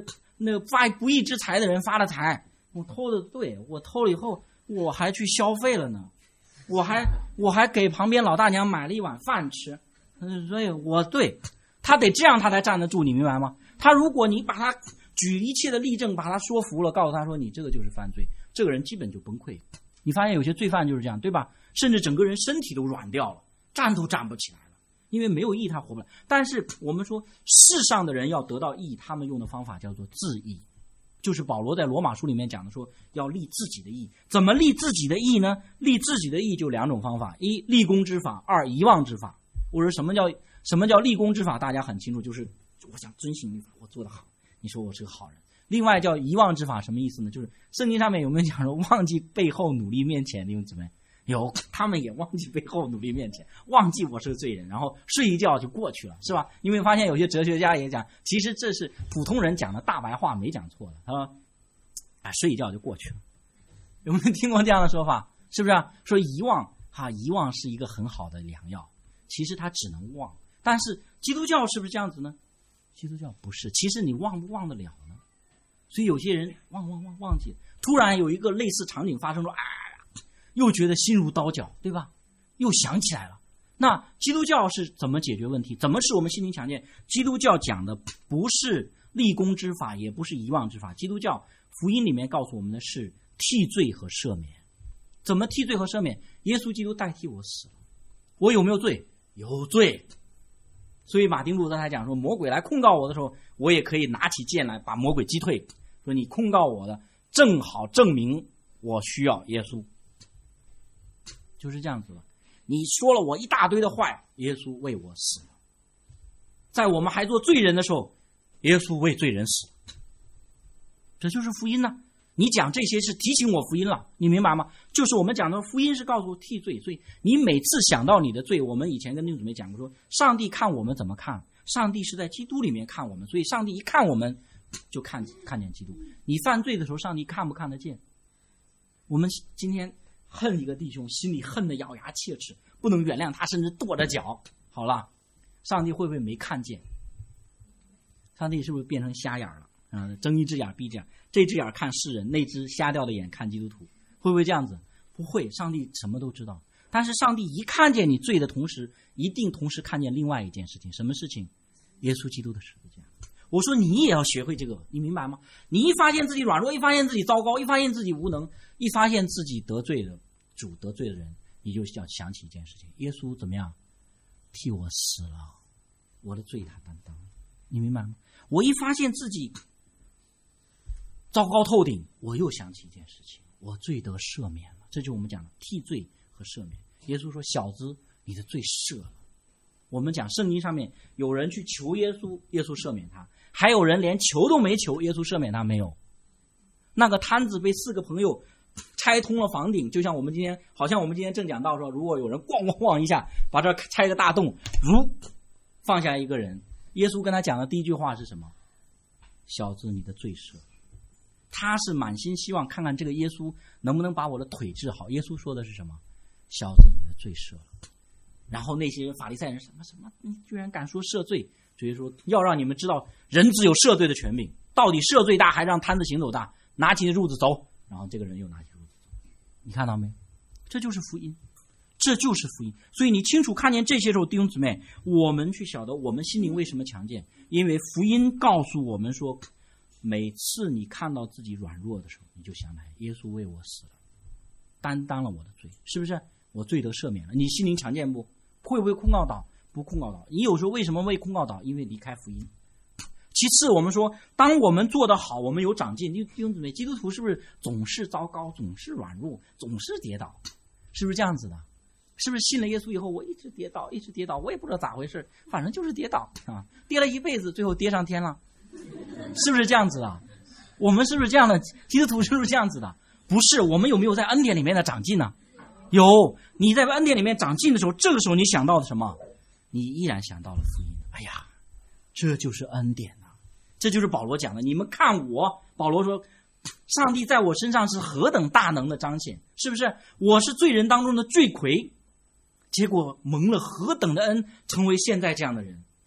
那个发不义之财的人发了财，我偷的对，我偷了以后我还去消费了呢，我还我还给旁边老大娘买了一碗饭吃，所以我对他得这样他才站得住，你明白吗？他如果你把他举一切的例证把他说服了，告诉他说你这个就是犯罪，这个人基本就崩溃。你发现有些罪犯就是这样，对吧？甚至整个人身体都软掉了，站都站不起来了，因为没有义他活不了。但是我们说世上的人要得到义，他们用的方法叫做自义，就是保罗在罗马书里面讲的，说要立自己的义。怎么立自己的义呢？立自己的义就两种方法：一立功之法，二遗忘之法。我说什么叫什么叫立功之法？大家很清楚，就是我想遵行律法，我做得好，你说我是个好人。另外叫遗忘之法，什么意思呢？就是圣经上面有没有讲说忘记背后努力面前，弟兄姊妹？有，他们也忘记背后努力面前，忘记我是个罪人，然后睡一觉就过去了，是吧？因为发现有些哲学家也讲，其实这是普通人讲的大白话，没讲错的，啊，啊，睡一觉就过去了。有没有听过这样的说法？是不是啊？说遗忘，哈、啊，遗忘是一个很好的良药，其实它只能忘。但是基督教是不是这样子呢？基督教不是，其实你忘不忘得了呢？所以有些人忘忘忘忘记，突然有一个类似场景发生说，啊，又觉得心如刀绞，对吧？又想起来了。那基督教是怎么解决问题？怎么使我们心灵强健？基督教讲的不是立功之法，也不是遗忘之法。基督教福音里面告诉我们的是替罪和赦免。怎么替罪和赦免？耶稣基督代替我死了，我有没有罪？有罪。所以马丁路德才讲说，魔鬼来控告我的时候，我也可以拿起剑来把魔鬼击退。说你控告我的，正好证明我需要耶稣。就是这样子的。你说了我一大堆的坏，耶稣为我死了。在我们还做罪人的时候，耶稣为罪人死了。这就是福音呢、啊。你讲这些是提醒我福音了，你明白吗？就是我们讲的福音是告诉替罪，所以你每次想到你的罪，我们以前跟弟兄姊妹讲过说，上帝看我们怎么看？上帝是在基督里面看我们，所以上帝一看我们就看看见基督。你犯罪的时候，上帝看不看得见？我们今天恨一个弟兄，心里恨得咬牙切齿，不能原谅他，甚至跺着脚。好了，上帝会不会没看见？上帝是不是变成瞎眼了？嗯，睁一只眼闭一只眼，这只眼看世人，那只瞎掉的眼看基督徒，会不会这样子？不会，上帝什么都知道。但是上帝一看见你罪的同时，一定同时看见另外一件事情，什么事情？耶稣基督的十字架。我说你也要学会这个，你明白吗？你一发现自己软弱，一发现自己糟糕，一发现自己无能，一发现自己得罪了主，得罪的人，你就要想起一件事情：耶稣怎么样替我死了，我的罪他担当，你明白吗？我一发现自己糟糕透顶，我又想起一件事情，我罪得赦免了。这就是我们讲的替罪和赦免。耶稣说：“小子，你的罪赦了。”我们讲圣经上面有人去求耶稣，耶稣赦免他；还有人连求都没求，耶稣赦免他没有。那个摊子被四个朋友拆通了房顶，就像我们今天，好像我们今天正讲到说，如果有人咣咣咣一下把这拆个大洞，如放下一个人，耶稣跟他讲的第一句话是什么？小子，你的罪赦了。他是满心希望看看这个耶稣能不能把我的腿治好。耶稣说的是什么？小子，你的罪赦了。然后那些人法利赛人什么什么，你居然敢说赦罪？所以说要让你们知道，人只有赦罪的权柄。到底赦罪大还是让摊子行走大？拿起褥子走，然后这个人又拿起褥子走。你看到没？这就是福音，这就是福音。所以你清楚看见这些时候，弟兄姊妹，我们去晓得我们心灵为什么强健，因为福音告诉我们说，每次你看到自己软弱的时候，你就想来，耶稣为我死了，担当了我的罪，是不是？我罪得赦免了。你心灵强健不？会不会控告倒？不控告倒。你有时候为什么会控告倒？因为离开福音。其次，我们说，当我们做得好，我们有长进。弟兄姊妹，基督徒是不是总是糟糕，总是软弱，总是跌倒？是不是这样子的？是不是信了耶稣以后，我一直跌倒，一直跌倒，我也不知道咋回事，反正就是跌倒啊，跌了一辈子，最后跌上天了。是不是这样子的？我们是不是这样的？基督徒是不是这样子的？不是，我们有没有在恩典里面的长进呢？有。你在恩典里面长进的时候，这个时候你想到了什么？你依然想到了福音。哎呀，这就是恩典啊！这就是保罗讲的。你们看我，保罗说，上帝在我身上是何等大能的彰显，是不是？我是罪人当中的罪魁，结果蒙了何等的恩，成为现在这样的人。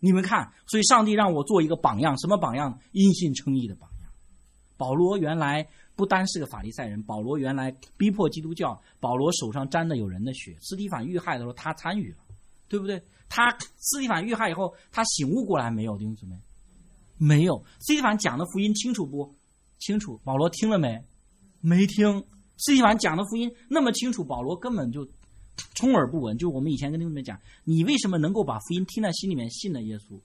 你们看，所以上帝让我做一个榜样，什么榜样？因信称义的榜样。保罗原来不单是个法利赛人，保罗原来逼迫基督教，保罗手上沾的有人的血，司提反遇害的时候他参与了，对不对？他司提反遇害以后，他醒悟过来没有？弟兄姊妹，没有。司提反讲的福音清楚不？清楚。保罗听了没？没听。司提反讲的福音那么清楚，保罗根本就充耳不闻。就我们以前跟弟兄们讲，你为什么能够把福音听在心里面，信了耶稣？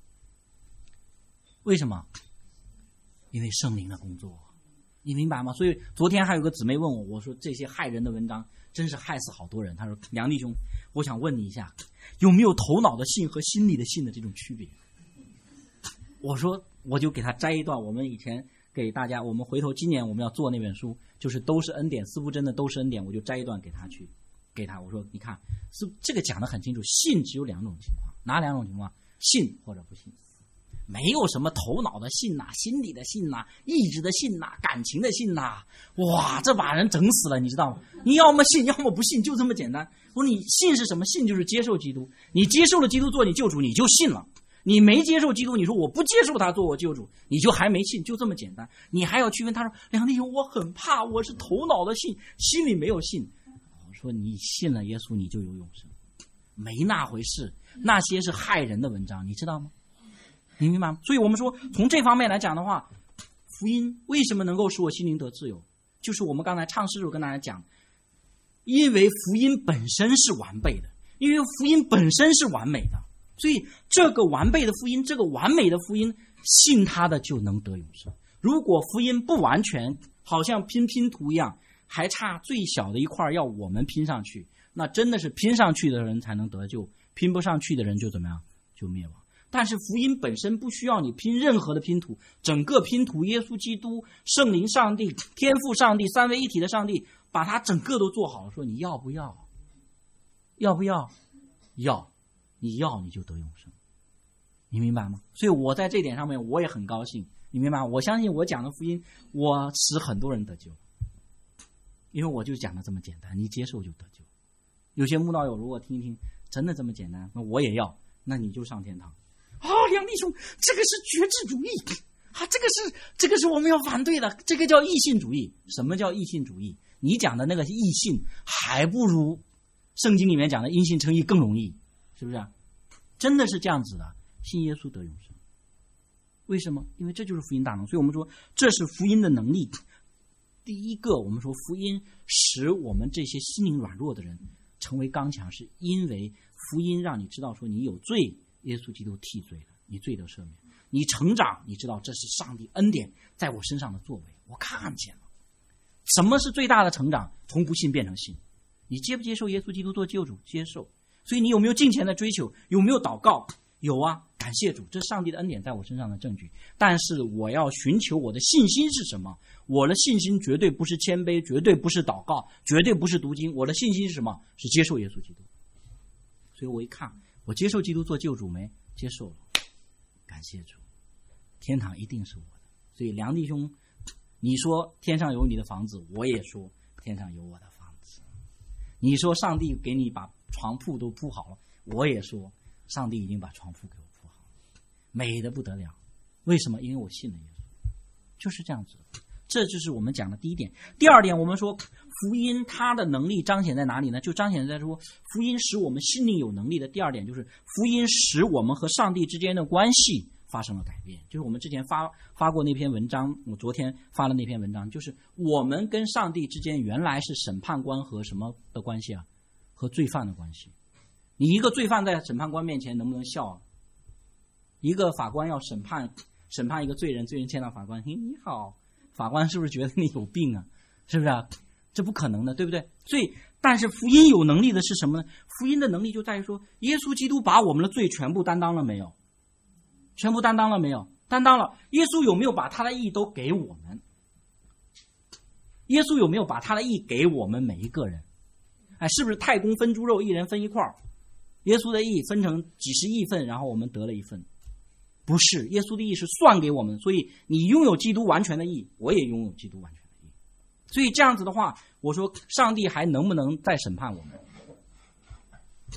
为什么？因为圣灵的工作，你明白吗？所以昨天还有个姊妹问我，我说这些害人的文章真是害死好多人。他说梁弟兄，我想问你一下，有没有头脑的信和心里的信的这种区别？我说我就给他摘一段，我们以前给大家，我们回头今年我们要做那本书，就是都是恩典，司布真的都是恩典，我就摘一段给他去给他，我说你看，是这个讲得很清楚，信只有两种情况，哪两种情况？信或者不信。没有什么头脑的信呐、啊、心理的信呐、啊、意志的信呐、啊、感情的信呐、啊，哇，这把人整死了，你知道吗？你要么信，要么不信，就这么简单。我说你信是什么？信就是接受基督，你接受了基督做你救主，你就信了。你没接受基督，你说我不接受他做我救主，你就还没信，就这么简单。你还要区分。他说梁弟兄，我很怕，我是头脑的信，心里没有信。我说你信了耶稣，你就有永生，没那回事。那些是害人的文章，你知道吗？你明白吗？所以我们说从这方面来讲的话，福音为什么能够使我心灵得自由，就是我们刚才唱诗时候跟大家讲，因为福音本身是完备的，因为福音本身是完美的，所以这个完备的福音，这个完美的福音，信他的就能得永生。如果福音不完全，好像拼拼图一样，还差最小的一块要我们拼上去，那真的是拼上去的人才能得救，拼不上去的人就怎么样？就灭亡。但是福音本身不需要你拼任何的拼图，整个拼图耶稣基督、圣灵上帝、天父上帝、三位一体的上帝，把它整个都做好了，说你要不要？要不要？要，你要你就得永生，你明白吗？所以我在这点上面我也很高兴，你明白吗？我相信我讲的福音，我使很多人得救，因为我就讲的这么简单，你接受就得救。有些慕道友如果听一听，真的这么简单，那我也要，那你就上天堂。啊、哦，梁弟兄，这个是绝智主义啊！这个是这个是我们要反对的，这个叫异性主义。什么叫异性主义？你讲的那个异性，还不如圣经里面讲的因信称义更容易，是不是、啊？真的是这样子的，信耶稣得永生。为什么？因为这就是福音大能。所以我们说这是福音的能力。第一个，我们说福音使我们这些心灵软弱的人成为刚强，是因为福音让你知道说你有罪，耶稣基督替罪了，你罪得赦免，你成长，你知道这是上帝恩典在我身上的作为，我看见了。什么是最大的成长？从不信变成信。你接不接受耶稣基督做救主？接受。所以你有没有敬虔的追求？有没有祷告？有啊，感谢主，这是上帝的恩典在我身上的证据。但是我要寻求我的信心是什么？我的信心绝对不是谦卑，绝对不是祷告，绝对不是读经。我的信心是什么？是接受耶稣基督。所以我一看，我接受基督做救主没？接受了，感谢主，天堂一定是我的。所以梁弟兄，你说天上有你的房子，我也说天上有我的房子。你说上帝给你把床铺都铺好了，我也说上帝已经把床铺给我铺好了，美得不得了。为什么？因为我信了耶稣，就是这样子。这就是我们讲的第一点。第二点，我们说福音它的能力彰显在哪里呢？就彰显在说福音使我们心灵有能力的第二点，就是福音使我们和上帝之间的关系发生了改变。就是我们之前发发过那篇文章，我昨天发的那篇文章，就是我们跟上帝之间原来是审判官和什么的关系啊？和罪犯的关系。你一个罪犯在审判官面前能不能笑啊？一个法官要审判审判一个罪人，罪人见到法官，嘿，你好，法官是不是觉得你有病啊？是不是啊？这不可能的，对不对？所以，但是福音有能力的是什么呢？福音的能力就在于说，耶稣基督把我们的罪全部担当了没有？全部担当了没有？担当了。耶稣有没有把他的义都给我们？耶稣有没有把他的义给我们每一个人？哎，是不是太公分猪肉，一人分一块？耶稣的义分成几十亿份，然后我们得了一份？不是，耶稣的义是算给我们，所以你拥有基督完全的义，我也拥有基督完全的义。所以这样子的话，我说上帝还能不能再审判我们？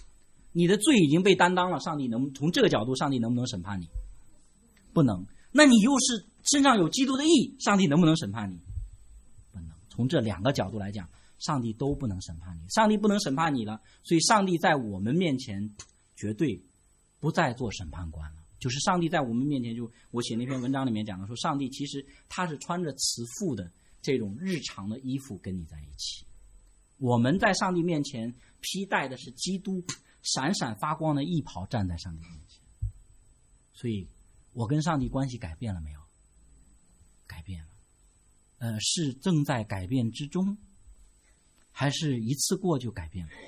你的罪已经被担当了，上帝能从这个角度，上帝能不能审判你？不能。那你又是身上有基督的义，上帝能不能审判你？不能。从这两个角度来讲，上帝都不能审判你。上帝不能审判你了，所以上帝在我们面前绝对不再做审判官了。就是上帝在我们面前，就我写那篇文章里面讲的说，上帝其实他是穿着慈父的这种日常的衣服跟你在一起。我们在上帝面前披戴的是基督闪闪发光的义袍，站在上帝面前。所以我跟上帝关系改变了没有？改变了。呃，是正在改变之中，还是一次过就改变了？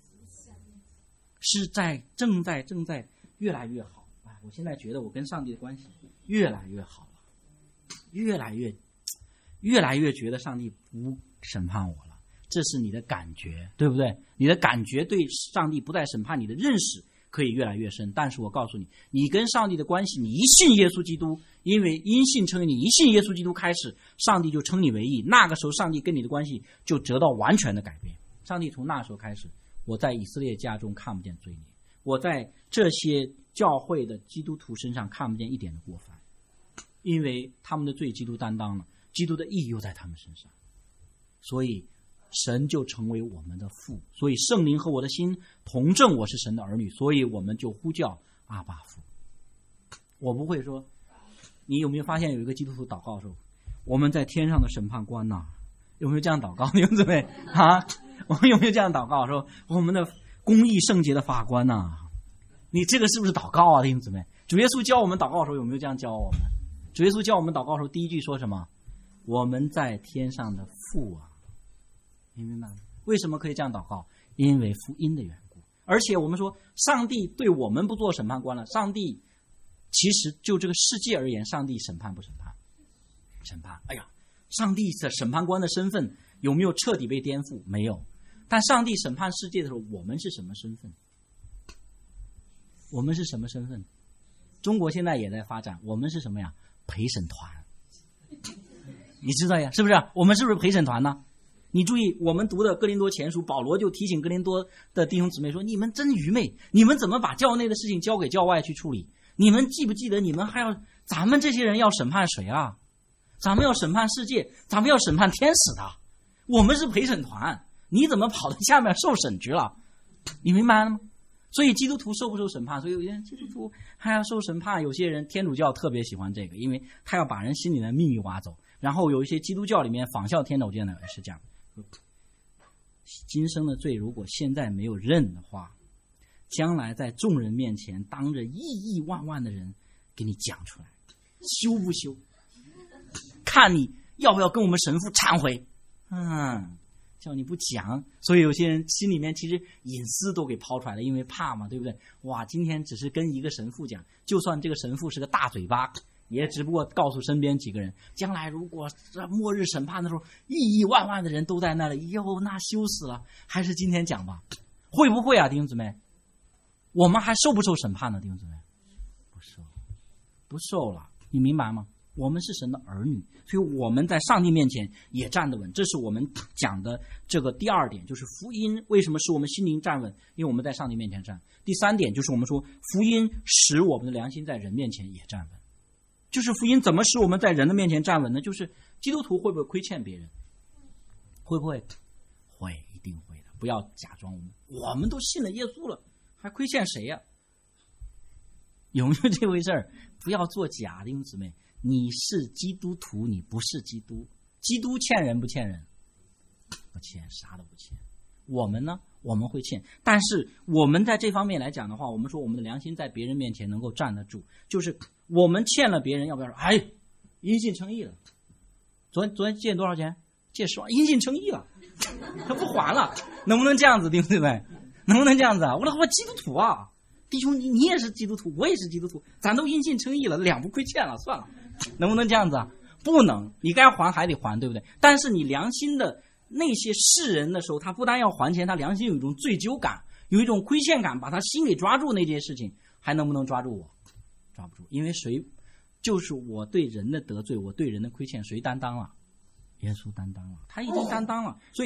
是在正在正在越来越好。哎，我现在觉得我跟上帝的关系越来越好了，越来越越来越觉得上帝不审判我了。这是你的感觉，对不对？你的感觉对上帝不再审判你的认识可以越来越深。但是我告诉你，你跟上帝的关系，你一信耶稣基督，因为因信称义，你一信耶稣基督开始，上帝就称你为义。那个时候上帝跟你的关系就得到完全的改变。上帝从那时候开始，我在以色列家中看不见罪孽，我在这些教会的基督徒身上看不见一点的过犯，因为他们的罪基督担当了，基督的义又在他们身上，所以神就成为我们的父。所以圣灵和我的心同证我是神的儿女，所以我们就呼叫阿爸父。我不会说，你有没有发现有一个基督徒祷告的时候，我们在天上的审判官呐，有没有这样祷告？弟兄姊妹啊，我们有没有这样祷告说，我们的公义圣洁的法官呐？你这个是不是祷告啊，弟兄姊妹？主耶稣教我们祷告的时候有没有这样教我们？主耶稣教我们祷告的时候，第一句说什么？我们在天上的父啊。你明白吗？为什么可以这样祷告？因为福音的缘故。而且我们说上帝对我们不做审判官了，上帝其实就这个世界而言，上帝审判不审判？审判。哎呀，上帝的审判官的身份有没有彻底被颠覆？没有。但上帝审判世界的时候，我们是什么身份？我们是什么身份？中国现在也在发展，我们是什么呀？陪审团。你知道呀，是不是？我们是不是陪审团呢？你注意，我们读的哥林多前书，保罗就提醒哥林多的弟兄姊妹说，你们真愚昧，你们怎么把教内的事情交给教外去处理？你们记不记得你们还要，咱们这些人要审判谁啊？咱们要审判世界，咱们要审判天使的。我们是陪审团，你怎么跑到下面受审局了？你明白了吗？所以基督徒受不受审判？所以有些人基督徒还要受审判，有些人天主教特别喜欢这个，因为他要把人心里的秘密挖走。然后有一些基督教里面仿效天主教的也是这样，今生的罪如果现在没有认的话，将来在众人面前当着亿亿万万的人给你讲出来，羞不羞？看你要不要跟我们神父忏悔。嗯，叫你不讲，所以有些人心里面其实隐私都给抛出来了，因为怕嘛，对不对？哇，今天只是跟一个神父讲，就算这个神父是个大嘴巴，也只不过告诉身边几个人，将来如果末日审判的时候，亿亿万万的人都在那里，哟，那羞死了。还是今天讲吧，会不会啊，弟兄姊妹？我们还受不受审判呢，弟兄姊妹？不受，不受了，你明白吗？我们是神的儿女，所以我们在上帝面前也站得稳。这是我们讲的这个第二点，就是福音为什么使我们心灵站稳？因为我们在上帝面前站。第三点就是我们说福音使我们的良心在人面前也站稳。就是福音怎么使我们在人的面前站稳呢？就是基督徒会不会亏欠别人？会不会？会，一定会的。不要假装我们我们都信了耶稣了，还亏欠谁呀、啊？有没有这回事儿？不要做假，弟兄姊妹。你是基督徒，你不是基督。基督欠人不欠人？不欠，啥都不欠。我们呢？我们会欠，但是我们在这方面来讲的话，我们说我们的良心在别人面前能够站得住，就是我们欠了别人，要不要说哎，因信称义了？昨天昨天借多少钱？借十万，因信称义了，他不还了，能不能这样子，对不对？能不能这样子啊？我说我基督徒啊，弟兄，你你也是基督徒，我也是基督徒，咱都因信称义了，两不亏欠了，算了。能不能这样子啊？不能，你该还还得还，对不对？但是你良心的那些世人的时候，他不但要还钱，他良心有一种罪疚感，有一种亏欠感，把他心给抓住那件事情，还能不能抓住我？抓不住，因为谁就是我对人的得罪，我对人的亏欠，谁担当了？耶稣担当了，他已经担当了。所以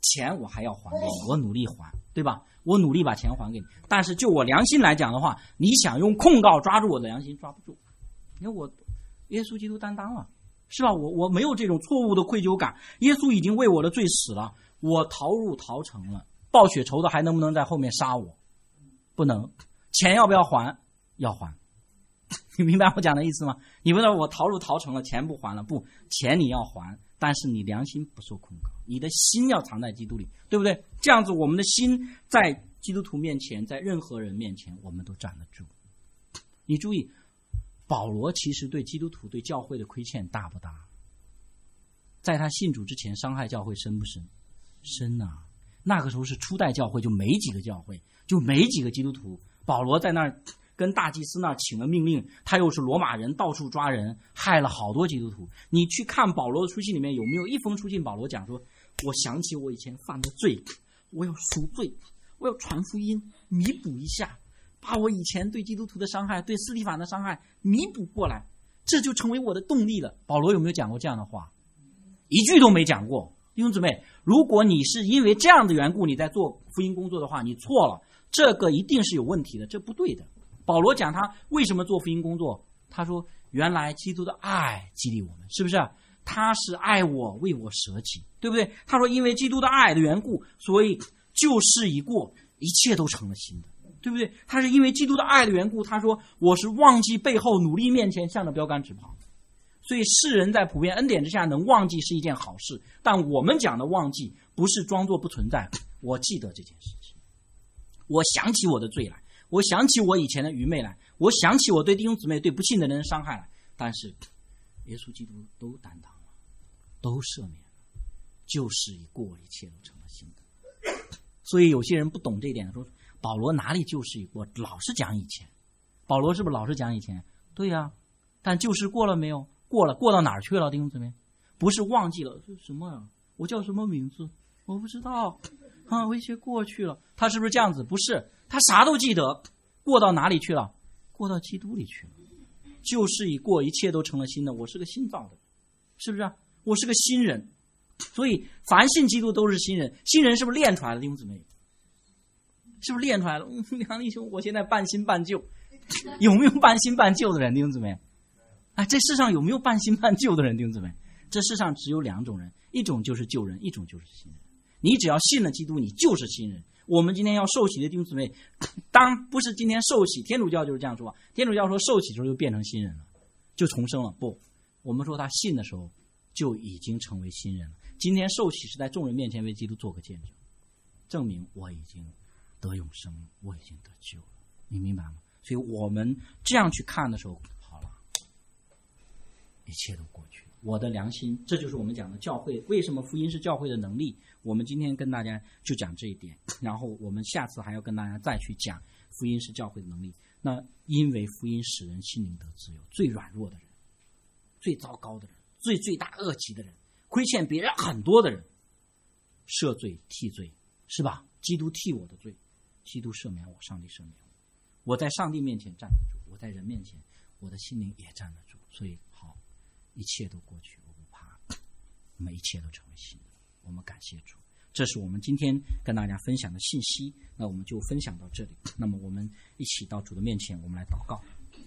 钱我还要还给你，我努力还，对吧？我努力把钱还给你，但是就我良心来讲的话，你想用控告抓住我的良心，抓不住。因为我耶稣基督担当了，是吧？我我没有这种错误的愧疚感，耶稣已经为我的罪死了，我逃入逃城了，报血仇的还能不能在后面杀我？不能。钱要不要还？要还。你明白我讲的意思吗？你问到我逃入逃城了，钱不还了，不，钱你要还，但是你良心不受控告，你的心要藏在基督里，对不对？这样子我们的心在基督徒面前，在任何人面前我们都站得住。你注意，保罗其实对基督徒对教会的亏欠大不大？在他信主之前伤害教会深不深？深啊。那个时候是初代教会，就没几个教会，就没几个基督徒，保罗在那儿跟大祭司那儿请了命令，他又是罗马人，到处抓人，害了好多基督徒。你去看保罗的书信里面有没有一封书信保罗讲说，我想起我以前犯的罪，我要赎罪，我要传福音，弥补一下，把我以前对基督徒的伤害，对司提反的伤害弥补过来，这就成为我的动力了。保罗有没有讲过这样的话？一句都没讲过。弟兄姊妹，如果你是因为这样的缘故你在做福音工作的话，你错了，这个一定是有问题的，这不对的。保罗讲他为什么做福音工作，他说原来基督的爱激励我们，是不是？他是爱我，为我舍己，对不对？他说因为基督的爱的缘故，所以旧事已过，一切都成了新的，对不对？他是因为基督的爱的缘故，他说我是忘记背后，努力面前，向着标杆直跑。所以世人在普遍恩典之下能忘记是一件好事，但我们讲的忘记不是装作不存在，我记得这件事情，我想起我的罪来，我想起我以前的愚昧来，我想起我对弟兄姊妹对不信的人的伤害来，但是耶稣基督都担当了，都赦免了，旧事已过，一切都成了新的。所以有些人不懂这一点，说保罗哪里旧事已过，老是讲以前。保罗是不是老是讲以前？对呀、啊，但旧事过了没有？过了，过到哪儿去了？弟兄姊妹，不是忘记了，是什么呀？我叫什么名字？我不知道啊，我一切过去了。他是不是这样子？不是，他啥都记得。过到哪里去了？过到基督里去了。旧事已过，一切都成了新的。我是个新造的，是不是啊？我是个新人。所以凡信基督都是新人。新人是不是练出来的？弟兄姊妹，是不是练出来了？嗯，梁弟兄，我现在半新半旧。有没有半新半旧的人？弟兄姊妹，啊，这世上有没有半新半旧的人？弟兄姊妹，这世上只有两种人，一种就是旧人，一种就是新人。你只要信了基督，你就是新人。我们今天要受洗的弟兄姊妹，当不是今天受洗，天主教就是这样说，天主教说受洗的时候就变成新人了，就重生了。不，我们说他信的时候就已经成为新人了。今天受洗是在众人面前为基督做个见证，证明我已经得永生了，我已经得救了。你明白吗？所以我们这样去看的时候，好了，一切都过去了。我的良心，这就是我们讲的教会。为什么福音是教会的能力？我们今天跟大家就讲这一点，然后我们下次还要跟大家再去讲福音是教会的能力。那因为福音使人心灵得自由，最软弱的人，最糟糕的人，最罪大恶极的人，亏欠别人很多的人，赦罪替罪，是吧？基督替我的罪，基督赦免我，上帝赦免我。我在上帝面前站得住，我在人面前，我的心灵也站得住。所以好，一切都过去，我不怕，我们一切都成为新的。我们感谢主，这是我们今天跟大家分享的信息。那我们就分享到这里。那么我们一起到主的面前，我们来祷告。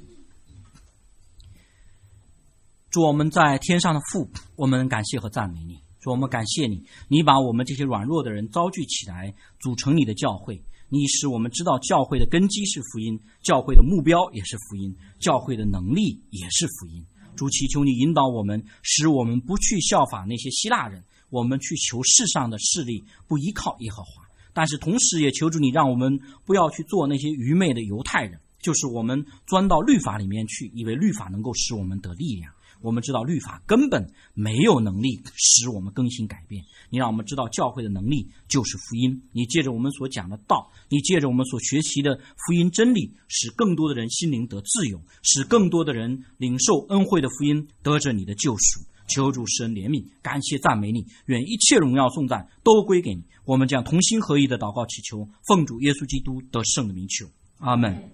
主，我们在天上的父，我们感谢和赞美你。主，我们感谢你，你把我们这些软弱的人招聚起来，组成你的教会。你使我们知道教会的根基是福音，教会的目标也是福音，教会的能力也是福音。主，祈求你引导我们，使我们不去效法那些希腊人，我们去求世上的势力，不依靠耶和华。但是同时也求主你让我们不要去做那些愚昧的犹太人，就是我们钻到律法里面去，以为律法能够使我们得力量。我们知道律法根本没有能力使我们更新改变，你让我们知道教会的能力就是福音。你借着我们所讲的道，你借着我们所学习的福音真理，使更多的人心灵得自由，使更多的人领受恩惠的福音，得着你的救赎。求主施恩怜悯，感谢赞美你，愿一切荣耀颂赞都归给你。我们将同心合意的祷告祈求，奉主耶稣基督得胜的名求，阿们。